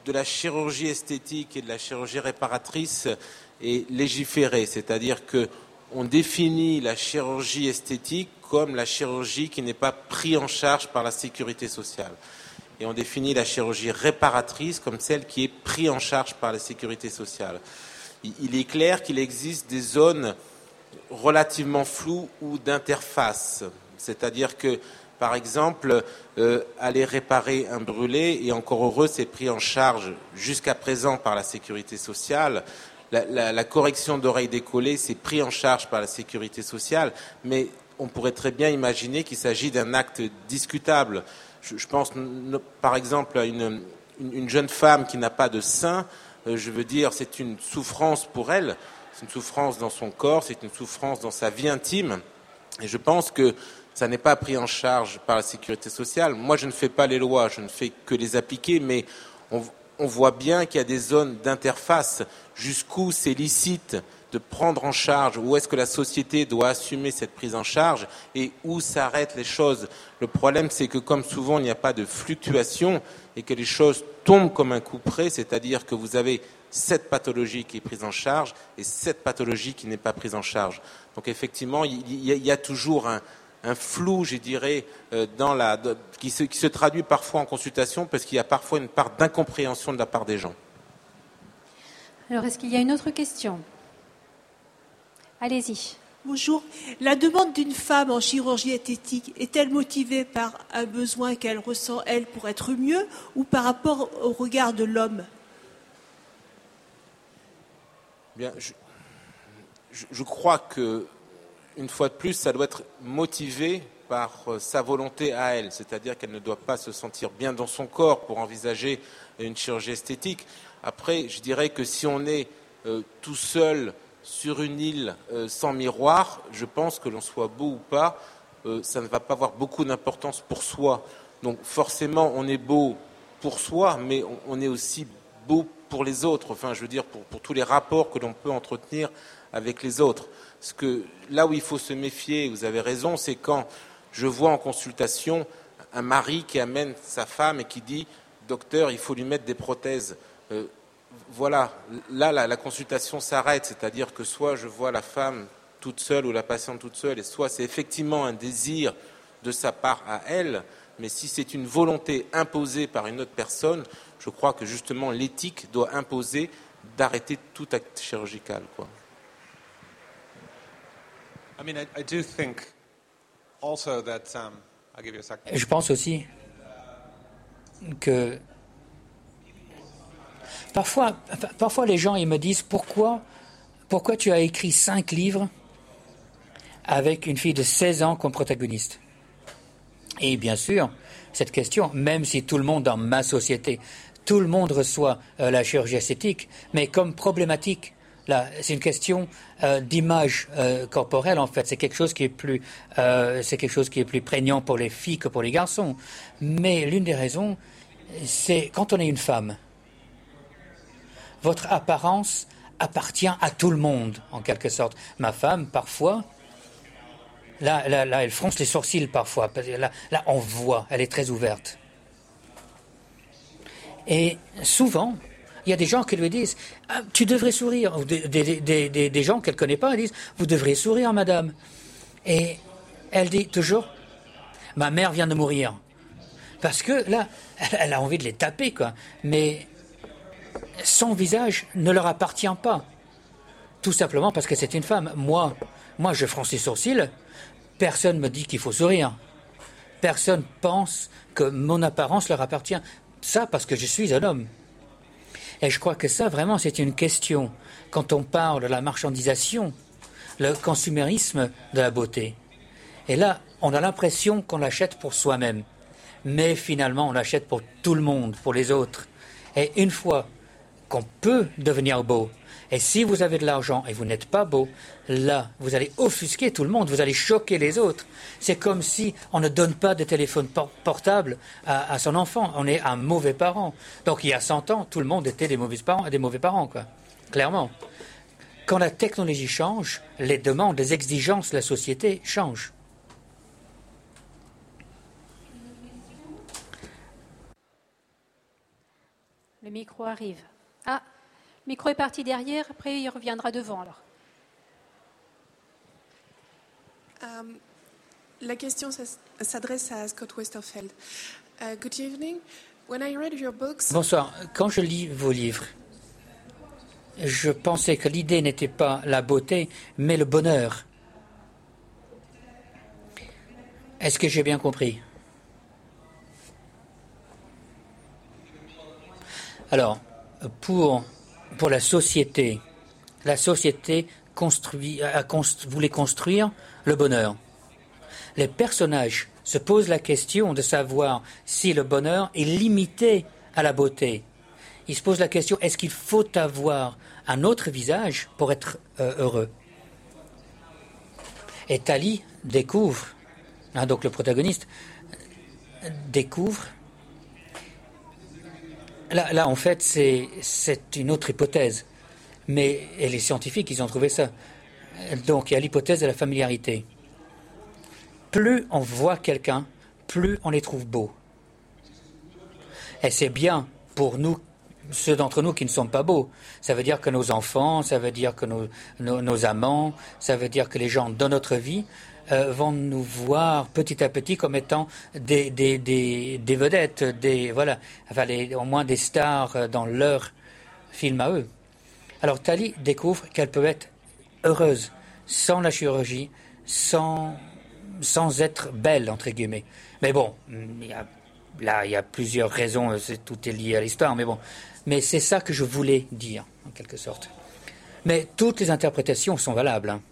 de la chirurgie esthétique et de la chirurgie réparatrice est légiféré, c'est-à-dire que on définit la chirurgie esthétique comme la chirurgie qui n'est pas prise en charge par la sécurité sociale. Et on définit la chirurgie réparatrice comme celle qui est prise en charge par la sécurité sociale. Il est clair qu'il existe des zones relativement floues ou d'interface. C'est-à-dire que, par exemple, aller réparer un brûlé, et encore heureux, c'est pris en charge jusqu'à présent par la sécurité sociale. La correction d'oreilles décollées, c'est pris en charge par la sécurité sociale, mais on pourrait très bien imaginer qu'il s'agit d'un acte discutable. Je pense par exemple à une jeune femme qui n'a pas de sein, je veux dire, c'est une souffrance pour elle, c'est une souffrance dans son corps, c'est une souffrance dans sa vie intime, et je pense que ça n'est pas pris en charge par la sécurité sociale. Moi, je ne fais pas les lois, je ne fais que les appliquer, mais on voit bien qu'il y a des zones d'interface, jusqu'où c'est licite de prendre en charge, où est-ce que la société doit assumer cette prise en charge et où s'arrêtent les choses. Le problème, c'est que comme souvent, il n'y a pas de fluctuation et que les choses tombent comme un coup près, c'est-à-dire que vous avez cette pathologie qui est prise en charge et cette pathologie qui n'est pas prise en charge. Donc effectivement, il y a toujours un flou, je dirais, qui se traduit parfois en consultation parce qu'il y a parfois une part d'incompréhension de la part des gens. Alors, est-ce qu'il y a une autre question ? Allez-y. Bonjour. La demande d'une femme en chirurgie esthétique est-elle motivée par un besoin qu'elle ressent, elle, pour être mieux, ou par rapport au regard de l'homme ? Bien, je crois que, une fois de plus, ça doit être motivé par sa volonté à elle, c'est-à-dire qu'elle ne doit pas se sentir bien dans son corps pour envisager une chirurgie esthétique. Après, je dirais que si on est tout seul sur une île sans miroir, je pense que l'on soit beau ou pas, ça ne va pas avoir beaucoup d'importance pour soi. Donc forcément, on est beau pour soi, mais on est aussi beau pour les autres, enfin je veux dire pour tous les rapports que l'on peut entretenir avec les autres. Parce que là où il faut se méfier, vous avez raison, c'est quand je vois en consultation un mari qui amène sa femme et qui dit « Docteur, il faut lui mettre des prothèses ». Voilà, là la consultation s'arrête, c'est-à-dire que soit je vois la femme toute seule ou la patiente toute seule, et soit c'est effectivement un désir de sa part à elle, mais si c'est une volonté imposée par une autre personne, je crois que justement l'éthique doit imposer d'arrêter tout acte chirurgical, quoi. Je pense aussi que parfois les gens ils me disent pourquoi tu as écrit 5 livres avec une fille de 16 ans comme protagoniste. Et bien sûr, cette question, même si tout le monde dans ma société, tout le monde reçoit la chirurgie esthétique, mais comme problématique, là, c'est une question d'image corporelle en fait. C'est quelque chose qui est plus prégnant pour les filles que pour les garçons. Mais l'une des raisons, c'est quand on est une femme, votre apparence appartient à tout le monde en quelque sorte. Ma femme, parfois, là, elle fronce les sourcils parfois. Là, on voit, elle est très ouverte. Et souvent, il y a des gens qui lui disent ah, « Tu devrais sourire ». Ou des gens qu'elle ne connaît pas, ils disent « Vous devriez sourire, madame ». Et elle dit toujours « Ma mère vient de mourir ». Parce que là, elle a envie de les taper, quoi. Mais son visage ne leur appartient pas. Tout simplement parce que c'est une femme. Moi, je fronce les sourcils. Personne ne me dit qu'il faut sourire. Personne pense que mon apparence leur appartient. Ça parce que je suis un homme. Et je crois que ça, vraiment, c'est une question. Quand on parle de la marchandisation, le consumérisme de la beauté. Et là, on a l'impression qu'on l'achète pour soi-même. Mais finalement, on l'achète pour tout le monde, pour les autres. Et une fois qu'on peut devenir beau, et si vous avez de l'argent et vous n'êtes pas beau, là, vous allez offusquer tout le monde, vous allez choquer les autres. C'est comme si on ne donne pas de téléphone portable à son enfant. On est un mauvais parent. Donc il y a 100 ans, tout le monde était des mauvais parents, quoi. Clairement. Quand la technologie change, les demandes, les exigences de la société changent. Le micro arrive. Ah, le micro est parti derrière, après il reviendra devant alors. La question s'adresse à Scott Westerfeld. Good evening. When I read your books... Bonsoir. Quand je lis vos livres, je pensais que l'idée n'était pas la beauté, mais le bonheur. Est-ce que j'ai bien compris? Alors, pour la société voulait construire le bonheur. Les personnages se posent la question de savoir si le bonheur est limité à la beauté. Ils se posent la question, est-ce qu'il faut avoir un autre visage pour être heureux? Et Tali découvre, donc le protagoniste, découvre. Là, en fait, c'est une autre hypothèse. Mais et les scientifiques, ils ont trouvé ça. Donc, il y a l'hypothèse de la familiarité. Plus on voit quelqu'un, plus on les trouve beaux. Et c'est bien pour nous, ceux d'entre nous qui ne sont pas beaux. Ça veut dire que nos enfants, ça veut dire que nos amants, ça veut dire que les gens dans notre vie vont nous voir petit à petit comme étant des vedettes, au moins des stars dans leur film à eux. Alors Tali découvre qu'elle peut être heureuse sans la chirurgie, sans être belle, entre guillemets. Mais bon, il y a plusieurs raisons, tout est lié à l'histoire, mais c'est ça que je voulais dire, en quelque sorte. Mais toutes les interprétations sont valables. Hein.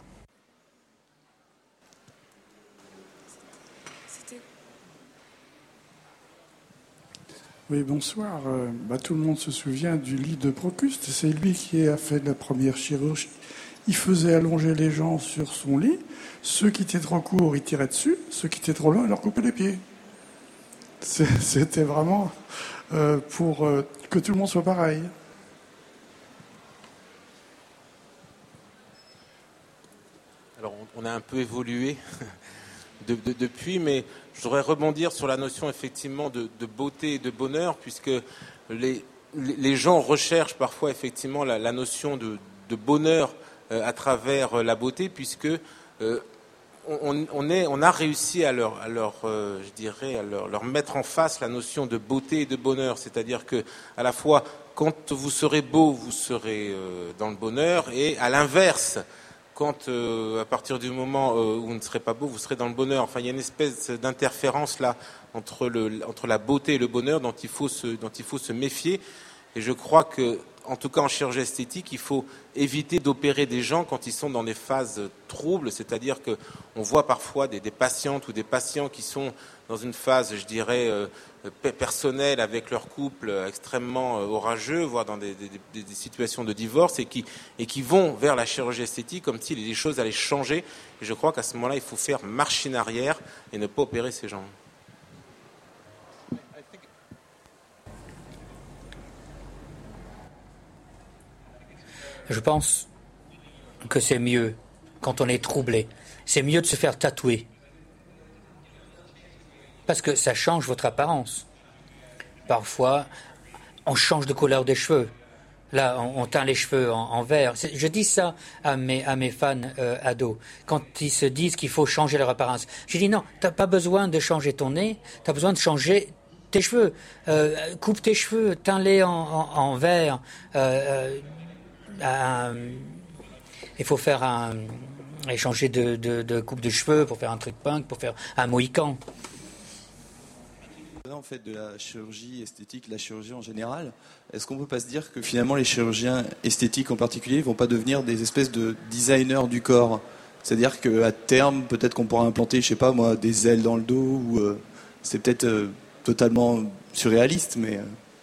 Oui, bonsoir. Tout le monde se souvient du lit de Procuste. C'est lui qui a fait la première chirurgie. Il faisait allonger les gens sur son lit. Ceux qui étaient trop courts, il tirait dessus. Ceux qui étaient trop longs, il leur coupait les pieds. C'était vraiment pour que tout le monde soit pareil. Alors, on a un peu évolué depuis, mais je voudrais rebondir sur la notion effectivement de beauté et de bonheur, puisque les gens recherchent parfois effectivement la notion de bonheur à travers la beauté, puisque on a réussi à leur mettre en face la notion de beauté et de bonheur, c'est-à-dire que à la fois quand vous serez beau, vous serez dans le bonheur, et à l'inverse, quand à partir du moment où vous ne serez pas beau, vous serez dans le bonheur. Enfin, il y a une espèce d'interférence là entre la beauté et le bonheur dont il faut se méfier. Et je crois que, en tout cas en chirurgie esthétique, il faut éviter d'opérer des gens quand ils sont dans des phases troubles, c'est-à-dire qu'on voit parfois des patientes ou des patients qui sont dans une phase, je dirais, personnelle avec leur couple extrêmement orageux, voire dans des situations de divorce, et qui vont vers la chirurgie esthétique comme si les choses allaient changer. Et je crois qu'à ce moment-là, il faut faire marche en arrière et ne pas opérer ces gens. Je pense que c'est mieux quand on est troublé. C'est mieux de se faire tatouer. Parce que ça change votre apparence. Parfois, on change de couleur des cheveux. Là, on teint les cheveux en vert. Je dis ça à mes fans ados. Quand ils se disent qu'il faut changer leur apparence. Je dis non, tu n'as pas besoin de changer ton nez. Tu as besoin de changer tes cheveux. Coupe tes cheveux, teins-les en vert. Il faut faire échanger de coupe de cheveux pour faire un truc punk, pour faire un mohican. En fait, de la chirurgie esthétique, la chirurgie en général, est-ce qu'on ne peut pas se dire que finalement les chirurgiens esthétiques en particulier ne vont pas devenir des espèces de designers du corps? C'est-à-dire qu'à terme, peut-être qu'on pourra implanter, je sais pas moi, des ailes dans le dos, ou c'est peut-être totalement surréaliste, mais...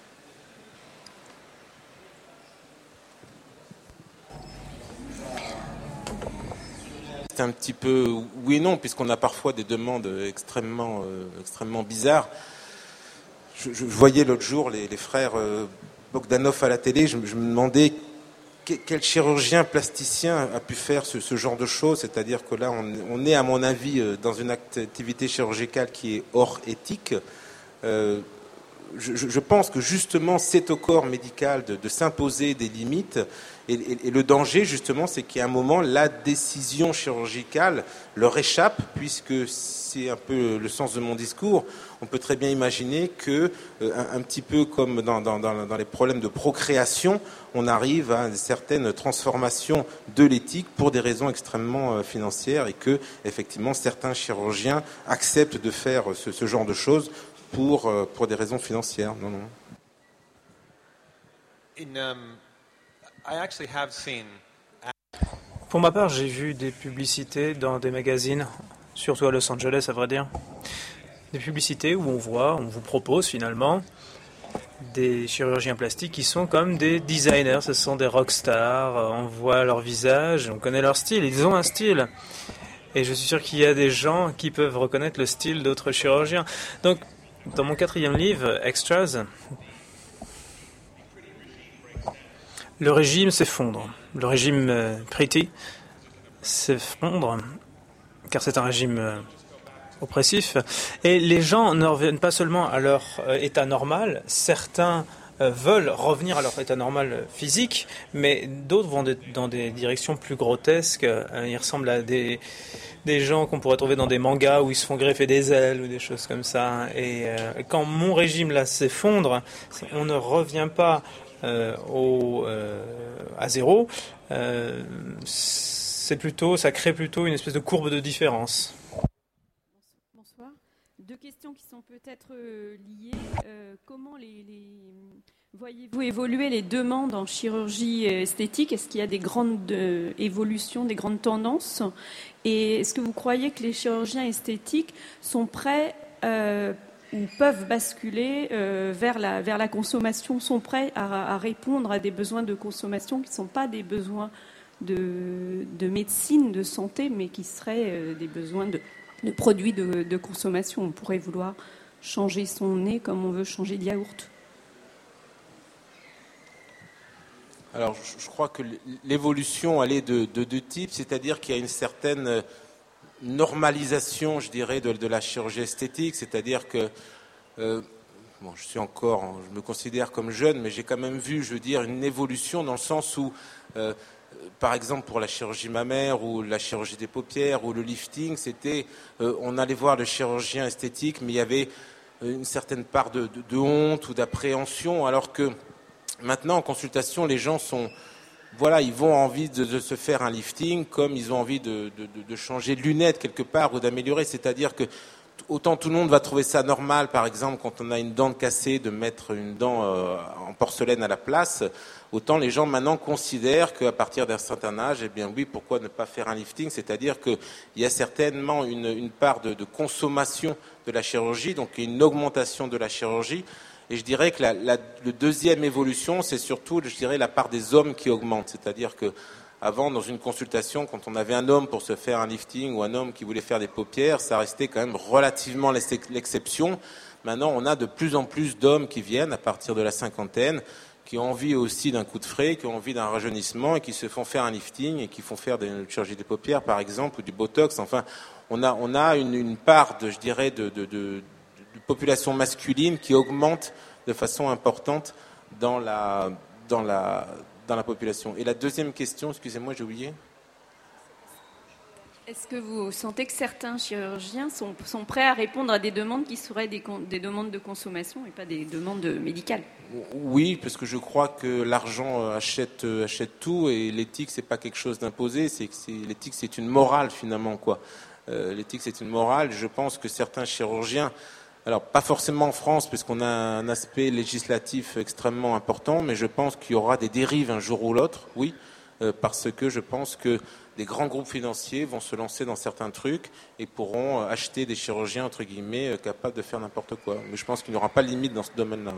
C'est un petit peu oui et non, puisqu'on a parfois des demandes extrêmement bizarres. Je voyais l'autre jour les frères Bogdanov à la télé, je me demandais quel chirurgien plasticien a pu faire ce genre de choses, c'est-à-dire que là on est à mon avis dans une activité chirurgicale qui est hors éthique. je pense que justement c'est au corps médical de s'imposer des limites, et le danger justement c'est qu'à un moment la décision chirurgicale leur échappe, puisque c'est un peu le sens de mon discours. On peut très bien imaginer que, un petit peu comme dans les problèmes de procréation, on arrive à certaines transformations de l'éthique pour des raisons extrêmement financières, et que effectivement certains chirurgiens acceptent de faire ce genre de choses pour des raisons financières. Non. Pour ma part, j'ai vu des publicités dans des magazines, surtout à Los Angeles, à vrai dire. Des publicités où on vous propose finalement des chirurgiens plastiques qui sont comme des designers, ce sont des rockstars, on voit leur visage, on connaît leur style, ils ont un style. Et je suis sûr qu'il y a des gens qui peuvent reconnaître le style d'autres chirurgiens. Donc, dans mon 4e livre, Extras, le régime s'effondre. Le régime Pretty s'effondre, car c'est un régime oppressif. Et les gens ne reviennent pas seulement à leur état normal. Certains veulent revenir à leur état normal physique, mais d'autres vont dans des directions plus grotesques. Ils ressemblent à des gens qu'on pourrait trouver dans des mangas où ils se font greffer des ailes ou des choses comme ça. Et quand mon régime là s'effondre, on ne revient pas à zéro. Ça crée plutôt une espèce de courbe de différence. Bonsoir. 2 questions qui sont peut-être liées. Comment voyez-vous évoluer les demandes en chirurgie esthétique? Est-ce qu'il y a des grandes évolutions, des grandes tendances? Et est-ce que vous croyez que les chirurgiens esthétiques sont prêts ou peuvent basculer vers la consommation, sont prêts à répondre à des besoins de consommation qui ne sont pas des besoins de médecine, de santé, mais qui seraient des besoins de produits de consommation? On pourrait vouloir changer son nez comme on veut changer de yaourt. Alors, je crois que l'évolution, elle est de 2 types, c'est-à-dire qu'il y a une certaine normalisation, je dirais, de la chirurgie esthétique, c'est-à-dire que, je me considère comme jeune, mais j'ai quand même vu, je veux dire, une évolution dans le sens où, par exemple, pour la chirurgie mammaire ou la chirurgie des paupières ou le lifting, c'était, on allait voir le chirurgien esthétique, mais il y avait une certaine part de honte ou d'appréhension, alors que maintenant, en consultation, les gens ils vont envie de se faire un lifting comme ils ont envie de changer de lunettes quelque part ou d'améliorer. C'est-à-dire que autant tout le monde va trouver ça normal, par exemple, quand on a une dent cassée, de mettre une dent en porcelaine à la place, autant les gens maintenant considèrent qu'à partir d'un certain âge, eh bien oui, pourquoi ne pas faire un lifting? C'est-à-dire qu'il y a certainement une part de consommation de la chirurgie, donc une augmentation de la chirurgie. Et je dirais que le deuxième évolution, c'est surtout, je dirais, la part des hommes qui augmente. C'est-à-dire que avant, dans une consultation, quand on avait un homme pour se faire un lifting ou un homme qui voulait faire des paupières, ça restait quand même relativement l'exception. Maintenant, on a de plus en plus d'hommes qui viennent à partir de la cinquantaine, qui ont envie aussi d'un coup de frais, qui ont envie d'un rajeunissement et qui se font faire un lifting et qui font faire une chirurgie des paupières, par exemple, ou du botox. Enfin, on a une part, de population masculine qui augmente de façon importante dans la population. Et la deuxième question, excusez-moi, j'ai oublié. Est-ce que vous sentez que certains chirurgiens sont prêts à répondre à des demandes qui seraient des demandes de consommation et pas des demandes médicales? Oui, parce que je crois que l'argent achète tout, et l'éthique, c'est pas quelque chose d'imposé, l'éthique, c'est une morale finalement, quoi. L'éthique, c'est une morale. Je pense que certains chirurgiens, alors pas forcément en France, puisqu'on a un aspect législatif extrêmement important, mais je pense qu'il y aura des dérives un jour ou l'autre, oui, parce que je pense que des grands groupes financiers vont se lancer dans certains trucs et pourront acheter des chirurgiens, entre guillemets, capables de faire n'importe quoi. Mais je pense qu'il n'y aura pas de limite dans ce domaine-là.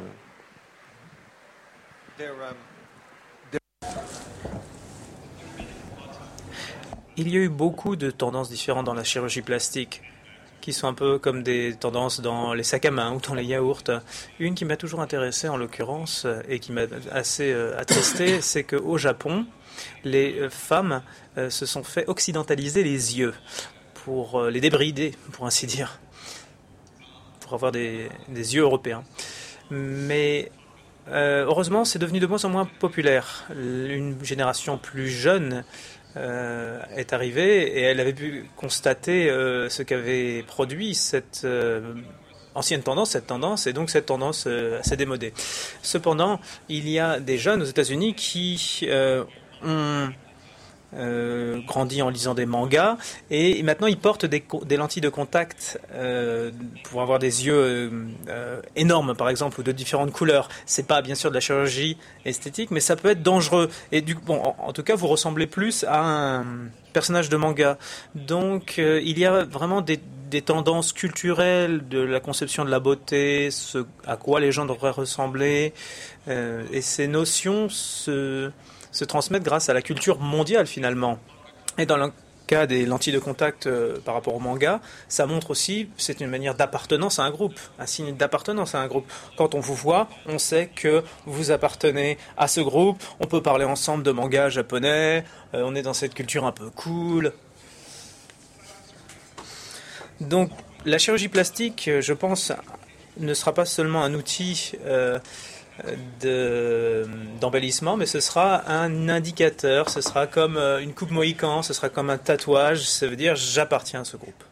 Il y a eu beaucoup de tendances différentes dans la chirurgie plastique, qui sont un peu comme des tendances dans les sacs à main ou dans les yaourts. Une qui m'a toujours intéressé en l'occurrence et qui m'a assez attristé, c'est qu'au Japon, les femmes se sont fait occidentaliser les yeux pour les débrider, pour ainsi dire, pour avoir des yeux européens. Mais heureusement, c'est devenu de moins en moins populaire. Une génération plus jeune est arrivée et elle avait pu constater ce qu'avait produit cette ancienne tendance, et donc cette tendance s'est démodée. Cependant, il y a des jeunes aux États-Unis qui ont grandi en lisant des mangas et maintenant ils portent des lentilles de contact pour avoir des yeux énormes par exemple ou de différentes couleurs. C'est pas bien sûr de la chirurgie esthétique, mais ça peut être dangereux. Et en tout cas, vous ressemblez plus à un personnage de manga. Donc il y a vraiment des tendances culturelles de la conception de la beauté, ce à quoi les gens devraient ressembler, et ces notions se transmettent grâce à la culture mondiale finalement. Et dans le cas des lentilles de contact par rapport au manga, ça montre aussi, c'est une manière d'appartenance à un groupe, un signe d'appartenance à un groupe. Quand on vous voit, on sait que vous appartenez à ce groupe, on peut parler ensemble de manga japonais, on est dans cette culture un peu cool. Donc la chirurgie plastique, je pense, ne sera pas seulement un outil d'embellissement, mais ce sera un indicateur, ce sera comme une coupe mohican, ce sera comme un tatouage, ça veut dire j'appartiens à ce groupe.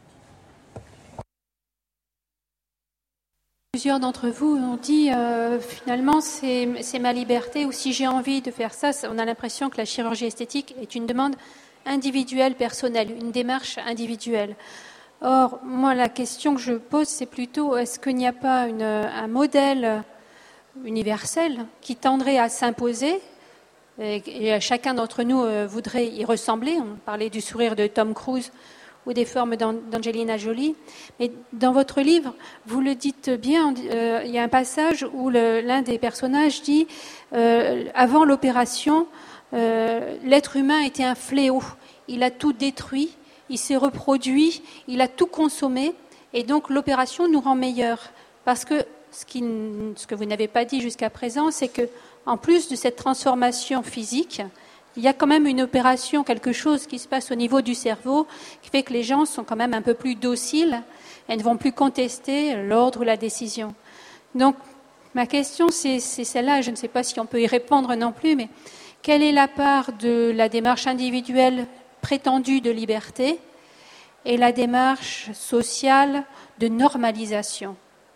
Plusieurs d'entre vous ont dit finalement c'est ma liberté, ou si j'ai envie de faire ça, on a l'impression que la chirurgie esthétique est une demande individuelle, personnelle, une démarche individuelle. Or, moi la question que je pose c'est plutôt est-ce qu'il n'y a pas un modèle universel qui tendrait à s'imposer et chacun d'entre nous voudrait y ressembler. On parlait du sourire de Tom Cruise ou des formes d'Angelina Jolie. Mais dans votre livre, vous le dites bien, il y a un passage où l'un des personnages dit avant l'opération, l'être humain était un fléau. Il a tout détruit, il s'est reproduit, il a tout consommé et donc l'opération nous rend meilleurs. Parce que ce que vous n'avez pas dit jusqu'à présent, c'est que en plus de cette transformation physique, il y a quand même une opération, quelque chose qui se passe au niveau du cerveau, qui fait que les gens sont quand même un peu plus dociles et ne vont plus contester l'ordre ou la décision. Donc, ma question, c'est celle-là. Je ne sais pas si on peut y répondre non plus, mais quelle est la part de la démarche individuelle prétendue de liberté et la démarche sociale de normalisation ?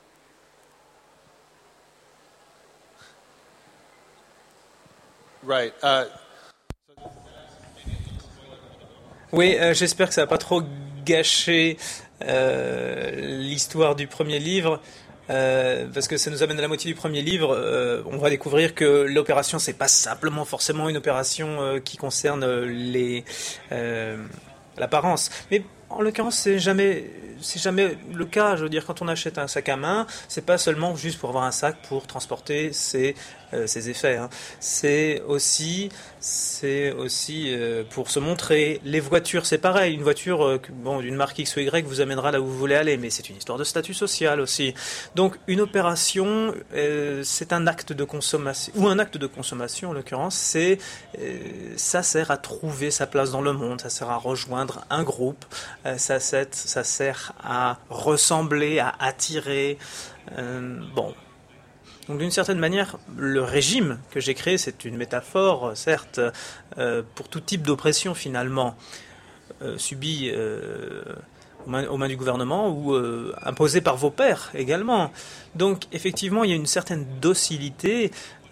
Right. Oui, j'espère que ça va pas trop gâcher l'histoire du premier livre, parce que ça nous amène à la moitié du premier livre. On va découvrir que l'opération, c'est pas simplement forcément une opération qui concerne l'apparence, mais en l'occurrence, c'est jamais le cas. Je veux dire, quand on achète un sac à main, c'est pas seulement juste pour avoir un sac pour transporter ses effets. Hein. C'est aussi pour se montrer. Les voitures, c'est pareil. Une voiture, d'une marque X ou Y vous amènera là où vous voulez aller, mais c'est une histoire de statut social aussi. Donc, une opération, c'est un acte de consommation, ou un acte de consommation en l'occurrence. Ça sert à trouver sa place dans le monde, ça sert à rejoindre un groupe, ça sert à ressembler, à attirer. Donc d'une certaine manière, le régime que j'ai créé, c'est une métaphore, certes, pour tout type d'oppression finalement, subie aux mains du gouvernement ou imposée par vos pairs également. Donc effectivement, il y a une certaine docilité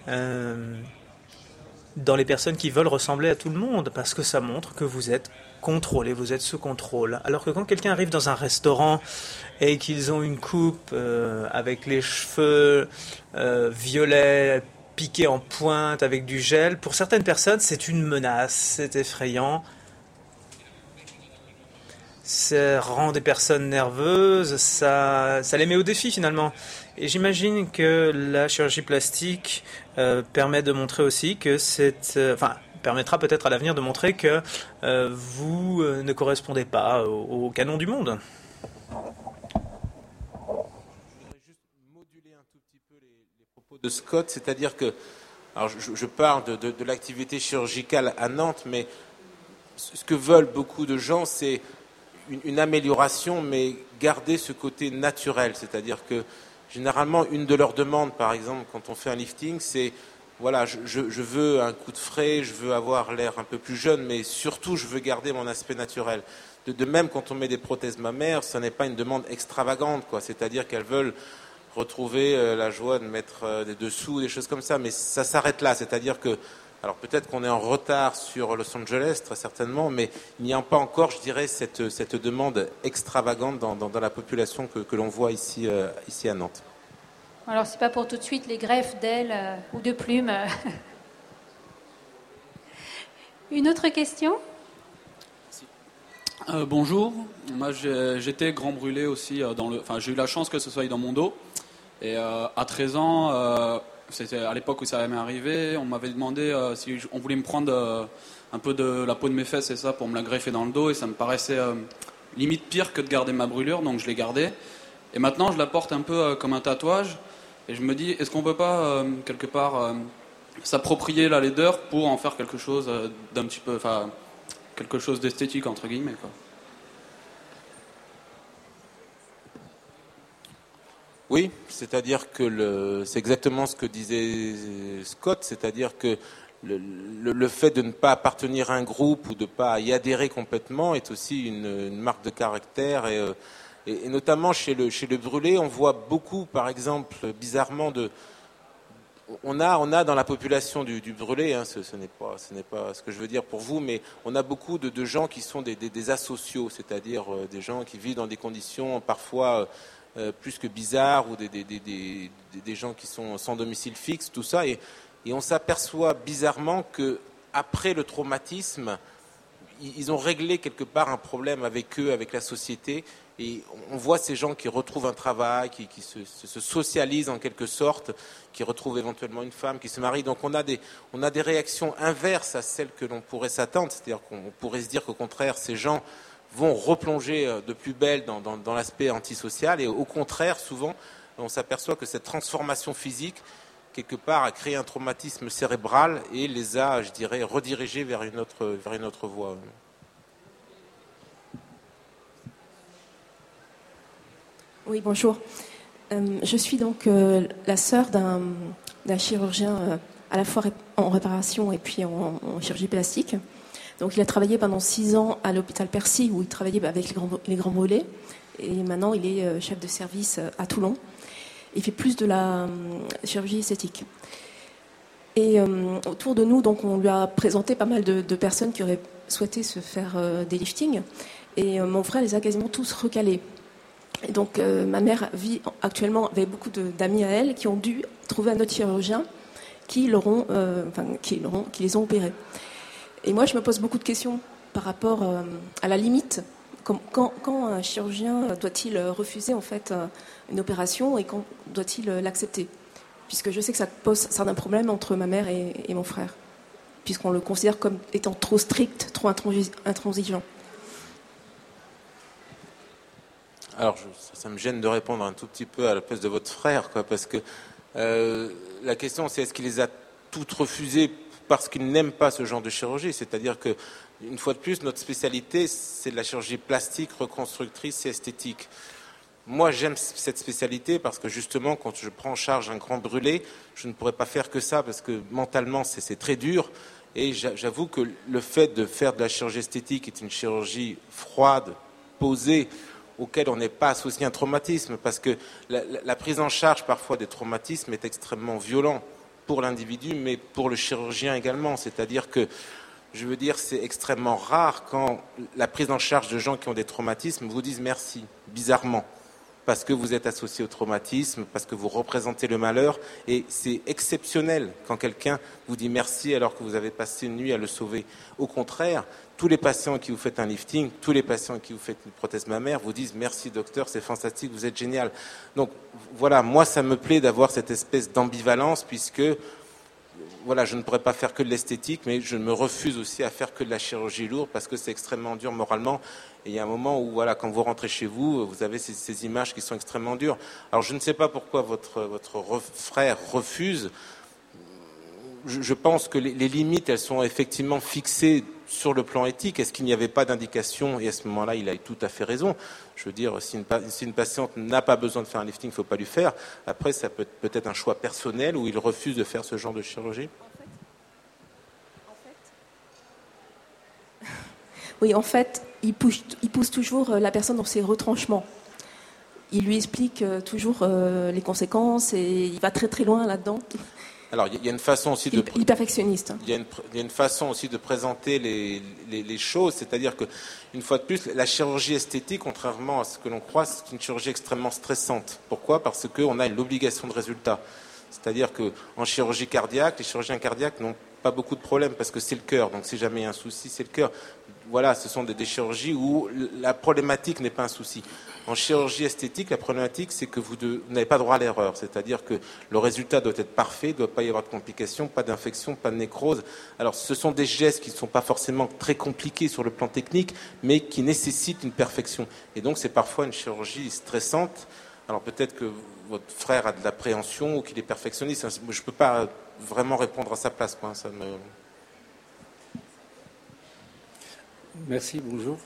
dans les personnes qui veulent ressembler à tout le monde, parce que ça montre que vous êtes contrôlé, vous êtes sous contrôle. Alors que quand quelqu'un arrive dans un restaurant et qu'ils ont une coupe avec les cheveux violets, piqués en pointe, avec du gel, pour certaines personnes, c'est une menace, c'est effrayant. Ça rend des personnes nerveuses, ça les met au défi finalement. Et j'imagine que la chirurgie plastique permet de montrer aussi que permettra peut-être à l'avenir de montrer que vous ne correspondez pas au canon du monde. Je voudrais juste moduler un tout petit peu les propos de Scott, c'est-à-dire que, alors je parle de l'activité chirurgicale à Nantes, mais ce que veulent beaucoup de gens, c'est une amélioration, mais garder ce côté naturel, c'est-à-dire que généralement, une de leurs demandes, par exemple, quand on fait un lifting, c'est voilà, je veux un coup de frais, je veux avoir l'air un peu plus jeune, mais surtout, je veux garder mon aspect naturel. De même, quand on met des prothèses mammaires, ce n'est pas une demande extravagante, quoi. C'est-à-dire qu'elles veulent retrouver la joie de mettre des dessous, des choses comme ça, mais ça s'arrête là. C'est-à-dire que, alors peut-être qu'on est en retard sur Los Angeles, très certainement, mais il n'y a pas encore, je dirais, cette demande extravagante dans la population que l'on voit ici à Nantes. Alors, c'est pas pour tout de suite les greffes d'ailes ou de plumes. Une autre question ? Bonjour, moi j'étais grand brûlé aussi j'ai eu la chance que ce soit dans mon dos. Et à 13 ans, c'était à l'époque où ça m'est arrivé, on m'avait demandé si on voulait me prendre un peu de la peau de mes fesses et ça pour me la greffer dans le dos, et ça me paraissait limite pire que de garder ma brûlure, donc je l'ai gardée. Et maintenant je la porte un peu comme un tatouage, et je me dis, est-ce qu'on peut pas quelque part s'approprier la laideur pour en faire quelque chose d'un petit peu, quelque chose d'esthétique entre guillemets, quoi. Oui, c'est-à-dire que c'est exactement ce que disait Scott, c'est-à-dire que le fait de ne pas appartenir à un groupe ou de ne pas y adhérer complètement est aussi une marque de caractère, et notamment chez le brûlé, on voit beaucoup, par exemple, bizarrement, on a dans la population du brûlé, hein, ce n'est pas ce que je veux dire pour vous, mais on a beaucoup de gens qui sont des asociaux, c'est-à-dire des gens qui vivent dans des conditions parfois plus que bizarres, ou des gens qui sont sans domicile fixe, tout ça, et on s'aperçoit bizarrement que après le traumatisme, ils ont réglé quelque part un problème avec eux, avec la société, et on voit ces gens qui retrouvent un travail, qui se socialisent en quelque sorte, qui retrouvent éventuellement une femme, qui se marient. Donc on a des réactions inverses à celles que l'on pourrait s'attendre, c'est-à-dire qu'on pourrait se dire qu'au contraire, ces gens vont replonger de plus belle dans l'aspect antisocial, et au contraire, souvent, on s'aperçoit que cette transformation physique, quelque part, a créé un traumatisme cérébral et les a, je dirais, redirigés vers une autre voie. Oui, bonjour. Je suis donc la sœur d'un chirurgien à la fois en réparation et puis en chirurgie plastique. Donc il a travaillé pendant 6 ans à l'hôpital Percy, où il travaillait avec les grands brûlés. Et maintenant, il est chef de service à Toulon. Il fait plus de la chirurgie esthétique. Et autour de nous, donc, on lui a présenté pas mal de personnes qui auraient souhaité se faire des liftings. Et mon frère les a quasiment tous recalés. Et donc ma mère vit actuellement avec beaucoup d'amis à elle qui ont dû trouver un autre chirurgien qui les ont opérés. Et moi, je me pose beaucoup de questions par rapport à la limite. Quand un chirurgien doit-il refuser en fait une opération, et quand doit-il l'accepter? Puisque je sais que ça pose certains problèmes entre ma mère et mon frère, puisqu'on le considère comme étant trop strict, trop intransigeant. Alors, ça me gêne de répondre un tout petit peu à la place de votre frère, quoi, parce que la question, c'est est-ce qu'il les a toutes refusées parce qu'il n'aime pas ce genre de chirurgie? C'est-à-dire que, une fois de plus, notre spécialité, c'est de la chirurgie plastique, reconstructrice et esthétique. Moi, j'aime cette spécialité parce que, justement, quand je prends en charge un grand brûlé, je ne pourrais pas faire que ça, parce que mentalement, c'est très dur. Et j'avoue que le fait de faire de la chirurgie esthétique est une chirurgie froide, posée, auquel on n'est pas associé un traumatisme, parce que la prise en charge parfois des traumatismes est extrêmement violent pour l'individu, mais pour le chirurgien également. C'est-à-dire que, je veux dire, c'est extrêmement rare quand la prise en charge de gens qui ont des traumatismes vous disent merci, bizarrement, parce que vous êtes associé au traumatisme, parce que vous représentez le malheur, et c'est exceptionnel quand quelqu'un vous dit merci alors que vous avez passé une nuit à le sauver. Au contraire, tous les patients qui vous faites un lifting, tous les patients qui vous faites une prothèse mammaire vous disent merci docteur, c'est fantastique, vous êtes génial. Donc voilà, moi ça me plaît d'avoir cette espèce d'ambivalence, puisque voilà, je ne pourrais pas faire que de l'esthétique, mais je me refuse aussi à faire que de la chirurgie lourde, parce que c'est extrêmement dur moralement. Et il y a un moment où, voilà, quand vous rentrez chez vous, vous avez ces images qui sont extrêmement dures. Alors je ne sais pas pourquoi votre frère refuse. je pense que les limites, elles sont effectivement fixées sur le plan éthique. Est-ce qu'il n'y avait pas d'indication? Et à ce moment-là, il a tout à fait raison. Je veux dire, si une patiente n'a pas besoin de faire un lifting, il ne faut pas lui faire. Après, ça peut être un choix personnel où il refuse de faire ce genre de chirurgie. Oui, en fait, il pousse toujours la personne dans ses retranchements. Il lui explique toujours les conséquences et il va très très loin là-dedans. Alors, il y a une façon aussi de... Il est perfectionniste. Il y a une façon aussi de présenter les choses, c'est-à-dire que, une fois de plus, la chirurgie esthétique, contrairement à ce que l'on croit, c'est une chirurgie extrêmement stressante. Pourquoi? Parce qu'on a l'obligation de résultat. C'est-à-dire qu'en chirurgie cardiaque, les chirurgiens cardiaques n'ont pas beaucoup de problèmes parce que c'est le cœur. Donc, si jamais il y a un souci, c'est le cœur. Voilà, ce sont des chirurgies où la problématique n'est pas un souci. En chirurgie esthétique, la problématique, c'est que vous n'avez pas droit à l'erreur. C'est-à-dire que le résultat doit être parfait, il ne doit pas y avoir de complications, pas d'infection, pas de nécrose. Alors, ce sont des gestes qui ne sont pas forcément très compliqués sur le plan technique, mais qui nécessitent une perfection. Et donc, c'est parfois une chirurgie stressante. Alors, peut-être que votre frère a de l'appréhension ou qu'il est perfectionniste. Je ne peux pas vraiment répondre à sa place, quoi. Ça me... Merci, bonjour.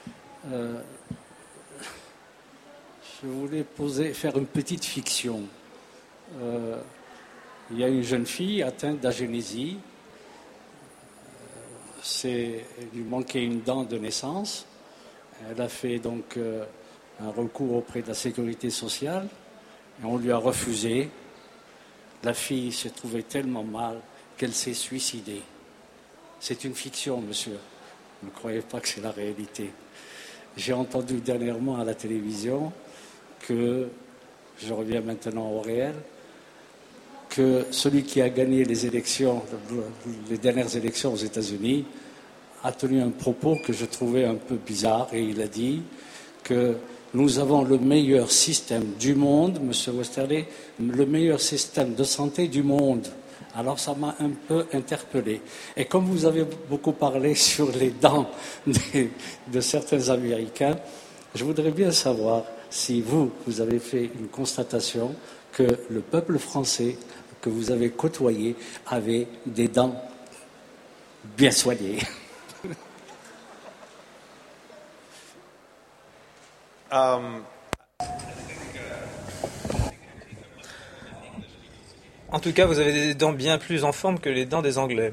Je voulais faire une petite fiction. Il y a une jeune fille atteinte d'agénésie. Il lui manquait une dent de naissance. Elle a fait donc un recours auprès de la sécurité sociale et on lui a refusé. La fille se trouvait tellement mal qu'elle s'est suicidée. C'est une fiction, monsieur. Ne croyez pas que c'est la réalité. J'ai entendu dernièrement à la télévision que, je reviens maintenant au réel, que celui qui a gagné les dernières élections aux États-Unis a tenu un propos que je trouvais un peu bizarre et il a dit que nous avons le meilleur système du monde, monsieur Westerley, le meilleur système de santé du monde. Alors ça m'a un peu interpellé. Et comme vous avez beaucoup parlé sur les dents de certains Américains, je voudrais bien savoir si vous avez fait une constatation que le peuple français que vous avez côtoyé avait des dents bien soignées. En tout cas, vous avez des dents bien plus en forme que les dents des Anglais.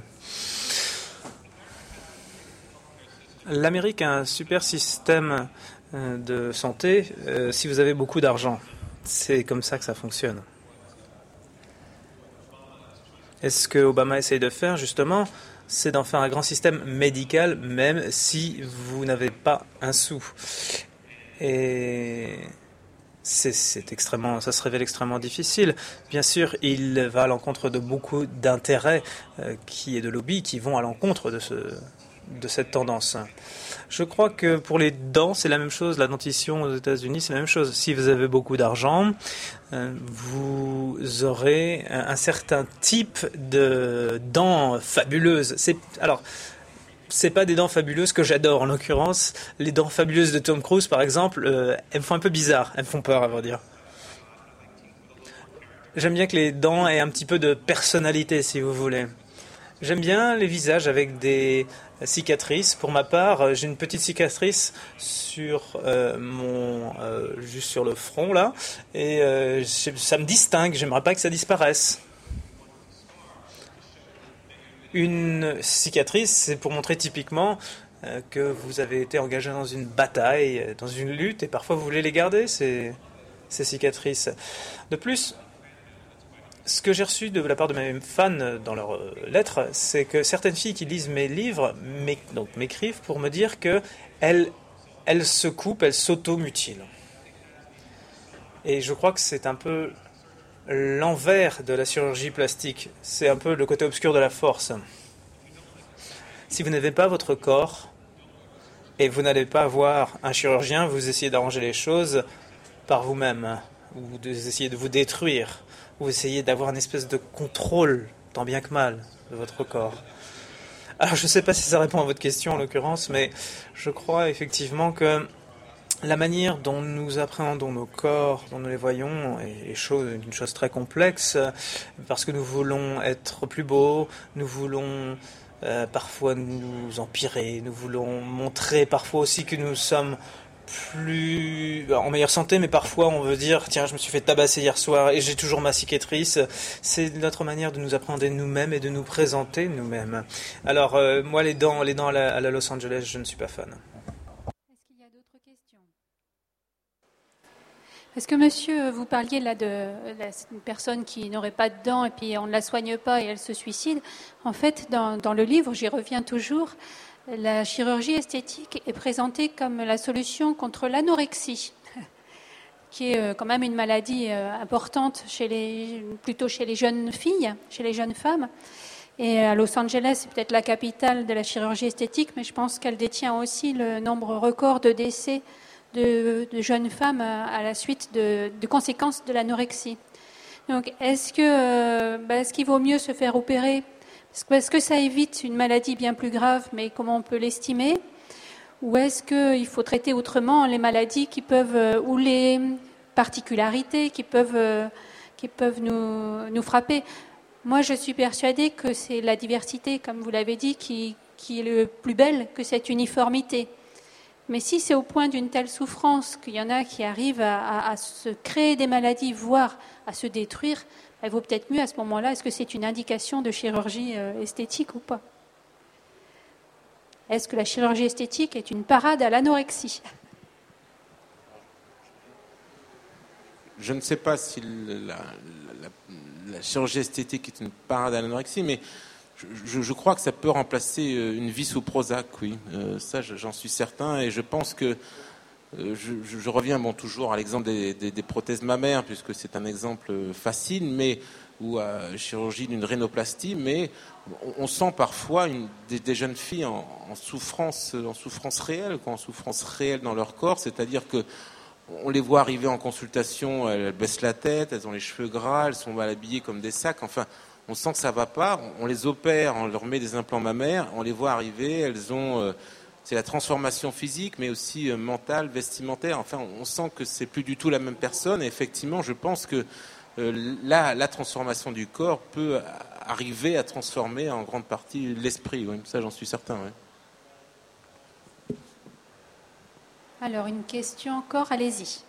L'Amérique a un super système de santé si vous avez beaucoup d'argent. C'est comme ça que ça fonctionne. Et ce que Obama essaye de faire, justement, c'est d'en faire un grand système médical, même si vous n'avez pas un sou. Et ça se révèle extrêmement difficile. Bien sûr, il va à l'encontre de beaucoup d'intérêts et de lobbies qui vont à l'encontre de cette tendance. Je crois que pour les dents, c'est la même chose. La dentition aux États-Unis, c'est la même chose. Si vous avez beaucoup d'argent, vous aurez un certain type de dents fabuleuses. C'est pas des dents fabuleuses que j'adore, en l'occurrence. Les dents fabuleuses de Tom Cruise, par exemple, elles me font un peu bizarre. Elles me font peur, à vrai dire. J'aime bien que les dents aient un petit peu de personnalité, si vous voulez. J'aime bien les visages avec des cicatrices. Pour ma part, j'ai une petite cicatrice sur juste sur le front, là. Et ça me distingue. J'aimerais pas que ça disparaisse. Une cicatrice, c'est pour montrer typiquement que vous avez été engagé dans une bataille, dans une lutte, et parfois vous voulez les garder, ces cicatrices. De plus, ce que j'ai reçu de la part de mes fans dans leurs lettres, c'est que certaines filles qui lisent mes livres m'écrivent pour me dire qu'elles se coupent, elles s'automutilent. Et je crois que c'est un peu l'envers de la chirurgie plastique. C'est un peu le côté obscur de la force. Si vous n'avez pas votre corps et vous n'allez pas avoir un chirurgien, vous essayez d'arranger les choses par vous-même. Vous essayez de vous détruire. Vous essayez d'avoir une espèce de contrôle, tant bien que mal, de votre corps. Alors je ne sais pas si ça répond à votre question en l'occurrence, mais je crois effectivement que la manière dont nous appréhendons nos corps, dont nous les voyons, est une chose très complexe, parce que nous voulons être plus beaux, nous voulons parfois nous empirer, nous voulons montrer parfois aussi que nous sommes en meilleure santé, mais parfois on veut dire tiens, je me suis fait tabasser hier soir et j'ai toujours ma cicatrice. C'est notre manière de nous appréhender nous-mêmes et de nous présenter nous-mêmes. Alors moi les dents à la Los Angeles, je ne suis pas fan. Est-ce qu'il y a d'autres questions? Est-ce que monsieur, vous parliez là d'une personne qui n'aurait pas de dents et puis on ne la soigne pas et elle se suicide. En fait, dans le livre, j'y reviens toujours, la chirurgie esthétique est présentée comme la solution contre l'anorexie, qui est quand même une maladie importante plutôt chez les jeunes filles, chez les jeunes femmes. Et à Los Angeles, c'est peut-être la capitale de la chirurgie esthétique, mais je pense qu'elle détient aussi le nombre record de décès de jeunes femmes à la suite de conséquences de l'anorexie. Donc, est-ce qu'il vaut mieux se faire opérer? Est-ce que ça évite une maladie bien plus grave, mais comment on peut l'estimer? Ou est-ce qu'il faut traiter autrement les maladies qui peuvent, ou les particularités qui peuvent nous frapper? Moi, je suis persuadée que c'est la diversité, comme vous l'avez dit, qui est le plus belle que cette uniformité. Mais si c'est au point d'une telle souffrance qu'il y en a qui arrivent à se créer des maladies, voire à se détruire, il vaut peut-être mieux à ce moment-là, est-ce que c'est une indication de chirurgie esthétique ou pas? Est-ce que la chirurgie esthétique est une parade à l'anorexie? Je ne sais pas si la chirurgie esthétique est une parade à l'anorexie, mais je crois que ça peut remplacer une vie sous Prozac, oui. Ça, j'en suis certain, et je pense que je reviens toujours à l'exemple des prothèses mammaires, puisque c'est un exemple facile, ou à chirurgie d'une rhinoplastie, mais on sent parfois des jeunes filles en souffrance réelle, en souffrance réelle dans leur corps, c'est-à-dire que on les voit arriver en consultation, elles baissent la tête, elles ont les cheveux gras, elles sont mal habillées comme des sacs, enfin, on sent que ça va pas, on les opère, on leur met des implants mammaires, on les voit arriver, elles ont... c'est la transformation physique, mais aussi mentale, vestimentaire. Enfin, on sent que c'est plus du tout la même personne. Et effectivement, je pense que la transformation du corps peut arriver à transformer en grande partie l'esprit. Oui, ça, j'en suis certain. Oui. Alors, une question encore, allez-y.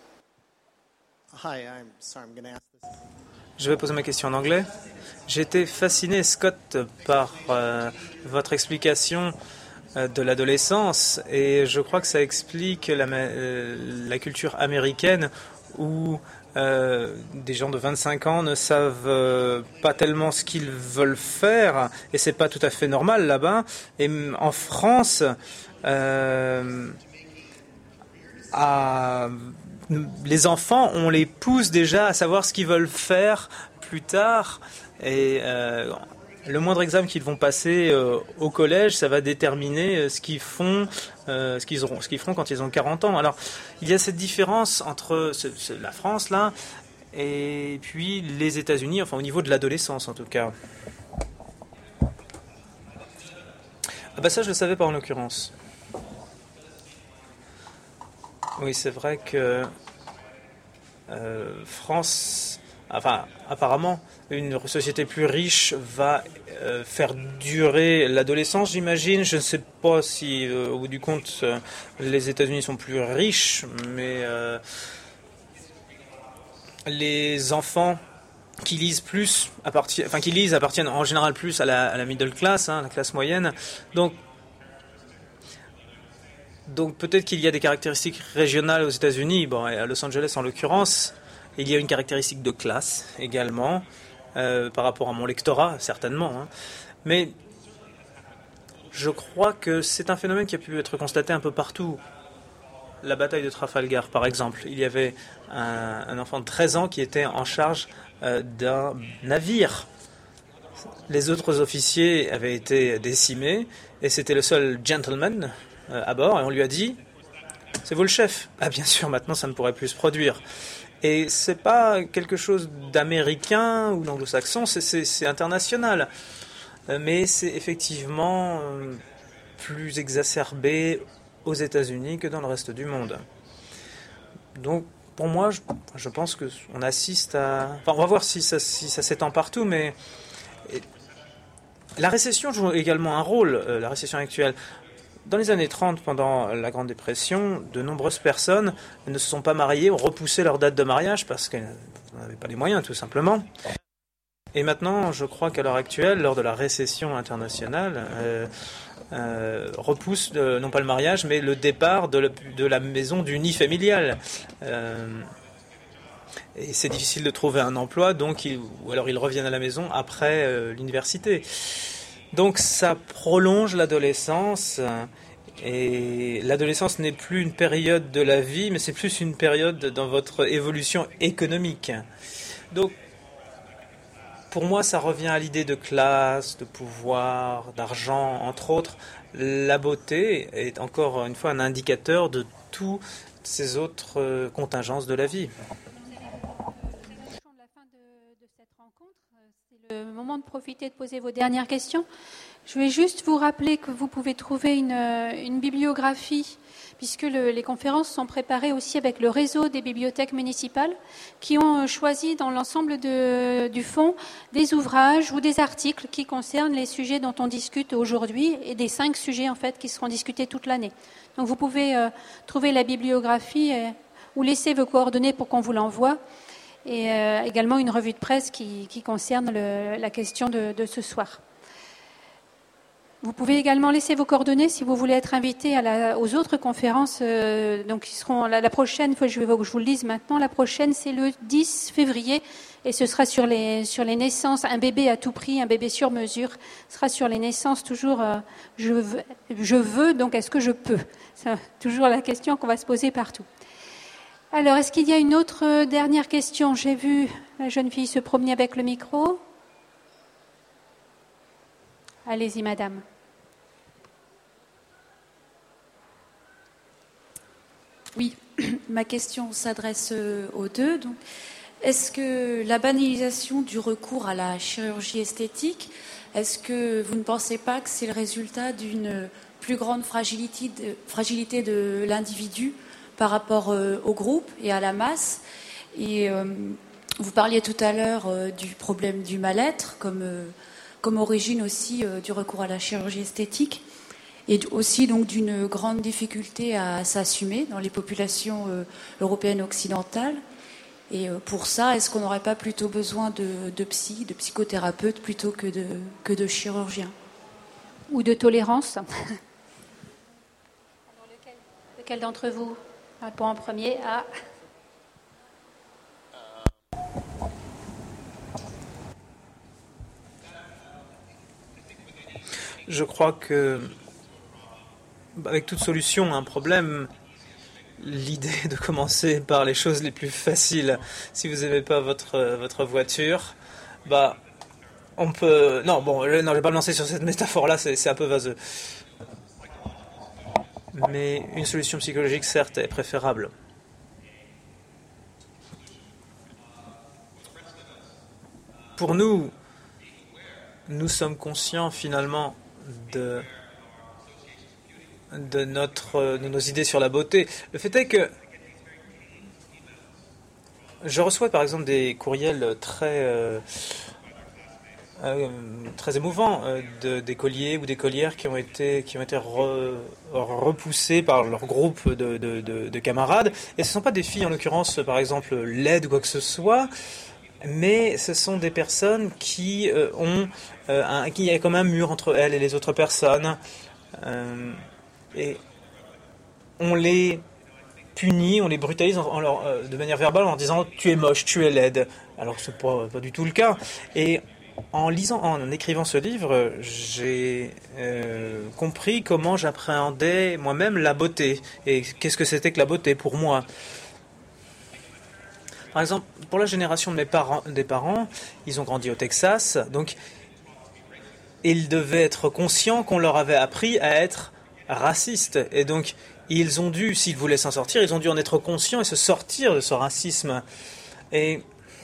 Je vais poser ma question en anglais. J'ai été fasciné, Scott, par votre explication de l'adolescence, et je crois que ça explique la culture américaine où des gens de 25 ans ne savent pas tellement ce qu'ils veulent faire, et c'est pas tout à fait normal là-bas. Et en France, les enfants, on les pousse déjà à savoir ce qu'ils veulent faire plus tard, et le moindre examen qu'ils vont passer au collège, ça va déterminer ce qu'ils feront quand ils ont 40 ans. Alors, il y a cette différence entre la France, là, et puis les États-Unis, enfin au niveau de l'adolescence en tout cas. Ah bah ça, je ne le savais pas en l'occurrence. Oui, c'est vrai que France... Enfin, apparemment, une société plus riche va faire durer l'adolescence, j'imagine. Je ne sais pas si, au bout du compte, les États-Unis sont plus riches, mais les enfants qui lisent plus, appartiennent en général plus à la middle class, la classe moyenne. Donc peut-être qu'il y a des caractéristiques régionales aux États-Unis, à Los Angeles en l'occurrence. Il y a une caractéristique de classe également, par rapport à mon lectorat, certainement. Mais je crois que c'est un phénomène qui a pu être constaté un peu partout. La bataille de Trafalgar, par exemple. Il y avait un enfant de 13 ans qui était en charge d'un navire. Les autres officiers avaient été décimés, et c'était le seul gentleman à bord, et on lui a dit « C'est vous le chef ?» Ah bien sûr, maintenant ça ne pourrait plus se produire. Et c'est pas quelque chose d'américain ou d'anglo-saxon, c'est international. Mais c'est effectivement plus exacerbé aux États-Unis que dans le reste du monde. Donc, pour moi, je pense qu'on assiste à... Enfin, on va voir si ça s'étend partout, mais la récession joue également un rôle, la récession actuelle. Dans les années 30, pendant la Grande Dépression, de nombreuses personnes ne se sont pas mariées, ont repoussé leur date de mariage parce qu'elles n'avaient pas les moyens, tout simplement. Et maintenant, je crois qu'à l'heure actuelle, lors de la récession internationale, repousse non pas le mariage, mais le départ de la maison du nid familial. Et c'est difficile de trouver un emploi, donc ou alors ils reviennent à la maison après l'université. Donc ça prolonge l'adolescence, et l'adolescence n'est plus une période de la vie, mais c'est plus une période dans votre évolution économique. Donc pour moi, ça revient à l'idée de classe, de pouvoir, d'argent, entre autres. La beauté est encore une fois un indicateur de toutes ces autres contingences de la vie. C'est le moment de profiter de poser vos dernières questions. Je vais juste vous rappeler que vous pouvez trouver une bibliographie, puisque les conférences sont préparées aussi avec le réseau des bibliothèques municipales, qui ont choisi dans l'ensemble du fonds des ouvrages ou des articles qui concernent les sujets dont on discute aujourd'hui, et des 5 sujets en fait qui seront discutés toute l'année. Donc vous pouvez trouver la bibliographie ou laisser vos coordonnées pour qu'on vous l'envoie. Et également une revue de presse qui concerne la question de ce soir. Vous pouvez également laisser vos coordonnées si vous voulez être invité aux autres conférences. Donc, qui seront la prochaine, je vous le dise maintenant, la prochaine c'est le 10 février et ce sera sur les naissances. Un bébé à tout prix, un bébé sur mesure, ce sera sur les naissances toujours. Je veux, donc est-ce que je peux? C'est toujours la question qu'on va se poser partout. Alors, est-ce qu'il y a une autre dernière question? J'ai vu la jeune fille se promener avec le micro. Allez-y, madame. Oui, ma question s'adresse aux deux. Donc, est-ce que la banalisation du recours à la chirurgie esthétique, est-ce que vous ne pensez pas que c'est le résultat d'une plus grande fragilité de l'individu par rapport au groupe et à la masse? Et vous parliez tout à l'heure du problème du mal-être comme origine aussi du recours à la chirurgie esthétique, et aussi donc d'une grande difficulté à s'assumer dans les populations européennes occidentales. Et pour ça, est-ce qu'on n'aurait pas plutôt besoin de psychothérapeutes plutôt que de chirurgiens? Ou de tolérance? Alors, lequel d'entre vous répond en premier? Je crois que, avec toute solution à un problème, l'idée de commencer par les choses les plus faciles. Si vous n'aimez pas votre voiture, on peut... Non, je ne vais pas me lancer sur cette métaphore-là, c'est un peu vaseux. Mais une solution psychologique, certes, est préférable. Pour nous sommes conscients finalement de nos idées sur la beauté. Le fait est que je reçois par exemple des courriels très émouvants d'écoliers ou d'écolières qui ont été repoussés par leur groupe de camarades. Et ce ne sont pas des filles en l'occurrence, par exemple, laides ou quoi que ce soit, mais ce sont des personnes qui qui a comme un mur entre elles et les autres personnes, et on les punit, on les brutalise de manière verbale en disant tu es moche, tu es laide, alors c'est pas du tout le cas. Et en écrivant ce livre, j'ai compris comment j'appréhendais moi-même la beauté et qu'est-ce que c'était que la beauté pour moi. Par exemple, pour la génération des parents, ils ont grandi au Texas, donc ils devaient être conscients qu'on leur avait appris à être racistes. Et donc, ils ont dû, s'ils voulaient s'en sortir, ils ont dû en être conscients et se sortir de ce racisme. Et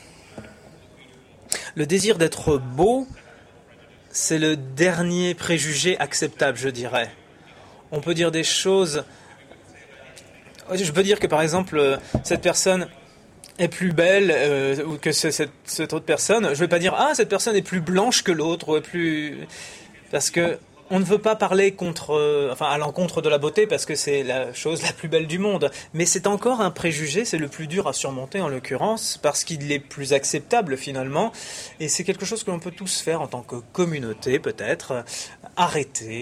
le désir d'être beau, c'est le dernier préjugé acceptable, je dirais. On peut dire des choses Je peux dire que par exemple, cette personne est plus belle que cette autre personne. Je ne vais pas dire cette personne est plus blanche que l'autre, parce que on ne veut pas parler à l'encontre de la beauté parce que c'est la chose la plus belle du monde. Mais c'est encore un préjugé, c'est le plus dur à surmonter en l'occurrence, parce qu'il est plus acceptable finalement. Et c'est quelque chose que l'on peut tous faire en tant que communauté peut-être. Arrêter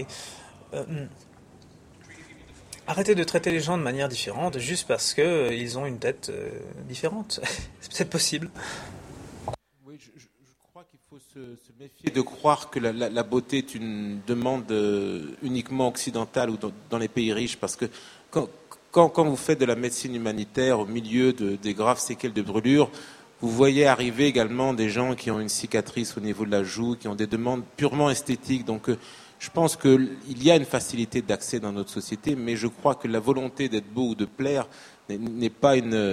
de traiter les gens de manière différente juste parce qu'ils ont une tête différente. C'est peut-être possible. Oui, je crois qu'il faut se méfier de croire que la beauté est une demande uniquement occidentale ou dans les pays riches, parce que quand vous faites de la médecine humanitaire au milieu des graves séquelles de brûlure, vous voyez arriver également des gens qui ont une cicatrice au niveau de la joue, qui ont des demandes purement esthétiques. Donc je pense qu'il y a une facilité d'accès dans notre société, mais je crois que la volonté d'être beau ou de plaire n'est pas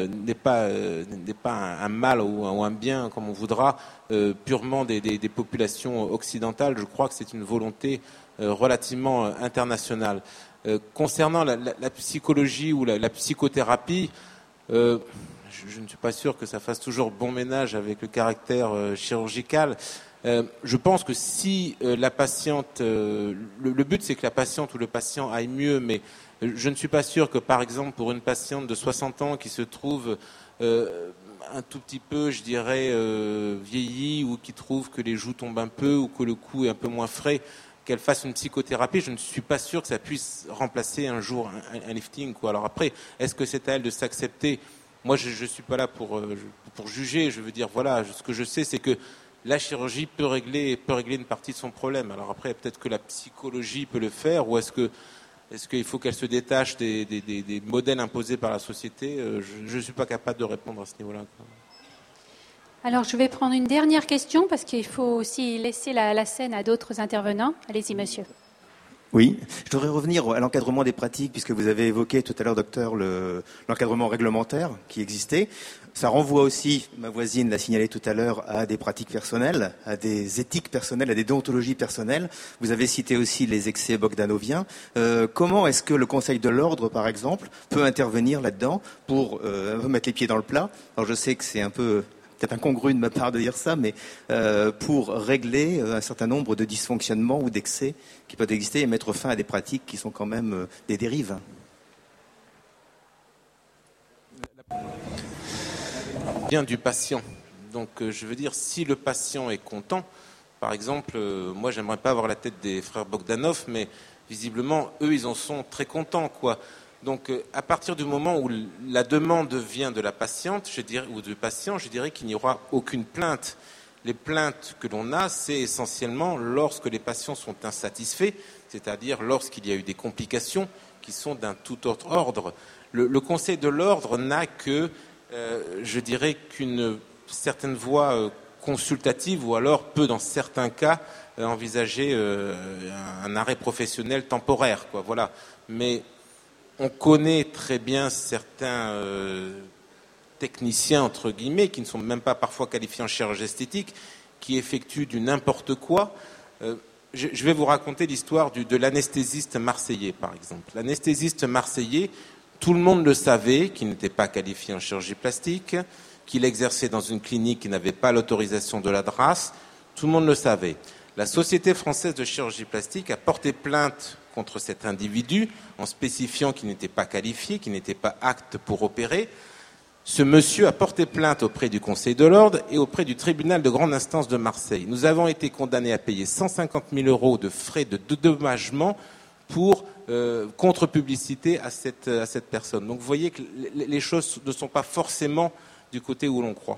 un mal ou un bien, comme on voudra, purement des populations occidentales. Je crois que c'est une volonté relativement internationale. Concernant la psychologie ou la psychothérapie, je ne suis pas sûr que ça fasse toujours bon ménage avec le caractère chirurgical. Je pense que si la patiente, le but c'est que la patiente ou le patient aille mieux, mais je ne suis pas sûr que, par exemple, pour une patiente de 60 ans qui se trouve un tout petit peu, je dirais, vieillie, ou qui trouve que les joues tombent un peu, ou que le cou est un peu moins frais, qu'elle fasse une psychothérapie, je ne suis pas sûr que ça puisse remplacer un jour un lifting, quoi. Alors après, est-ce que c'est à elle de s'accepter ? Moi, je ne suis pas là pour juger. Je veux dire, voilà, ce que je sais, c'est que la chirurgie peut régler une partie de son problème. Alors après, peut-être que la psychologie peut le faire, ou est-ce qu'il faut qu'elle se détache des modèles imposés par la société ? Je ne suis pas capable de répondre à ce niveau-là. Alors, je vais prendre une dernière question, parce qu'il faut aussi laisser la scène à d'autres intervenants. Allez-y, monsieur. Oui, je voudrais revenir à l'encadrement des pratiques, puisque vous avez évoqué tout à l'heure, docteur, l'encadrement réglementaire qui existait. Ça renvoie aussi, ma voisine l'a signalé tout à l'heure, à des pratiques personnelles, à des éthiques personnelles, à des déontologies personnelles. Vous avez cité aussi les excès bogdanoviens. Comment est-ce que le Conseil de l'Ordre, par exemple, peut intervenir là-dedans pour mettre les pieds dans le plat ? Alors je sais que c'est un peu peut-être incongru de ma part de dire ça, mais pour régler un certain nombre de dysfonctionnements ou d'excès qui peuvent exister et mettre fin à des pratiques qui sont quand même des dérives. Bien du patient. Donc je veux dire, si le patient est content, par exemple, moi j'aimerais pas avoir la tête des frères Bogdanov, mais visiblement eux ils en sont très contents, quoi. Donc à partir du moment où la demande vient de la patiente, ou du patient, je dirais qu'il n'y aura aucune plainte. Les plaintes que l'on a, c'est essentiellement lorsque les patients sont insatisfaits, c'est-à-dire lorsqu'il y a eu des complications qui sont d'un tout autre ordre. Le Conseil de l'Ordre n'a que, je dirais, qu'une certaine voie consultative, ou alors peut, dans certains cas, envisager un arrêt professionnel temporaire, quoi. Voilà. Mais on connaît très bien certains techniciens, entre guillemets, qui ne sont même pas parfois qualifiés en chirurgie esthétique, qui effectuent du n'importe quoi. Je vais vous raconter l'histoire de l'anesthésiste marseillais, par exemple. L'anesthésiste marseillais, tout le monde le savait, qu'il n'était pas qualifié en chirurgie plastique, qu'il exerçait dans une clinique qui n'avait pas l'autorisation de la DRAS. Tout le monde le savait. La Société française de chirurgie plastique a porté plainte contre cet individu en spécifiant qu'il n'était pas qualifié, qu'il n'était pas apte pour opérer. Ce monsieur a porté plainte auprès du Conseil de l'Ordre et auprès du tribunal de grande instance de Marseille. Nous avons été condamnés à payer 150 000 € de frais de dédommagement pour contre-publicité à cette personne. Donc vous voyez que les choses ne sont pas forcément du côté où l'on croit.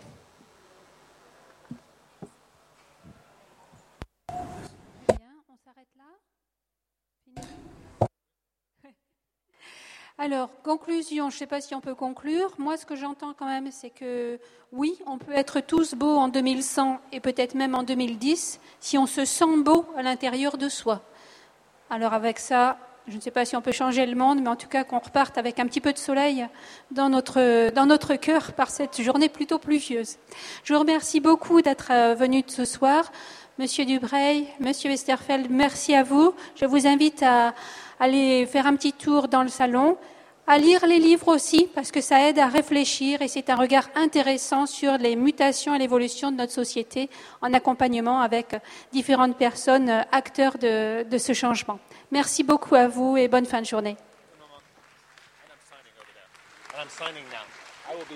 Alors, conclusion, je ne sais pas si on peut conclure. Moi, ce que j'entends quand même, c'est que oui, on peut être tous beaux en 2100 et peut-être même en 2010 si on se sent beau à l'intérieur de soi. Alors avec ça, je ne sais pas si on peut changer le monde, mais en tout cas qu'on reparte avec un petit peu de soleil dans notre cœur par cette journée plutôt pluvieuse. Je vous remercie beaucoup d'être venus ce soir. Monsieur Dubreuil, Monsieur Westerfeld, merci à vous. Je vous invite à aller faire un petit tour dans le salon. à lire les livres aussi, parce que ça aide à réfléchir et c'est un regard intéressant sur les mutations et l'évolution de notre société en accompagnement avec différentes personnes acteurs de ce changement. Merci beaucoup à vous et bonne fin de journée.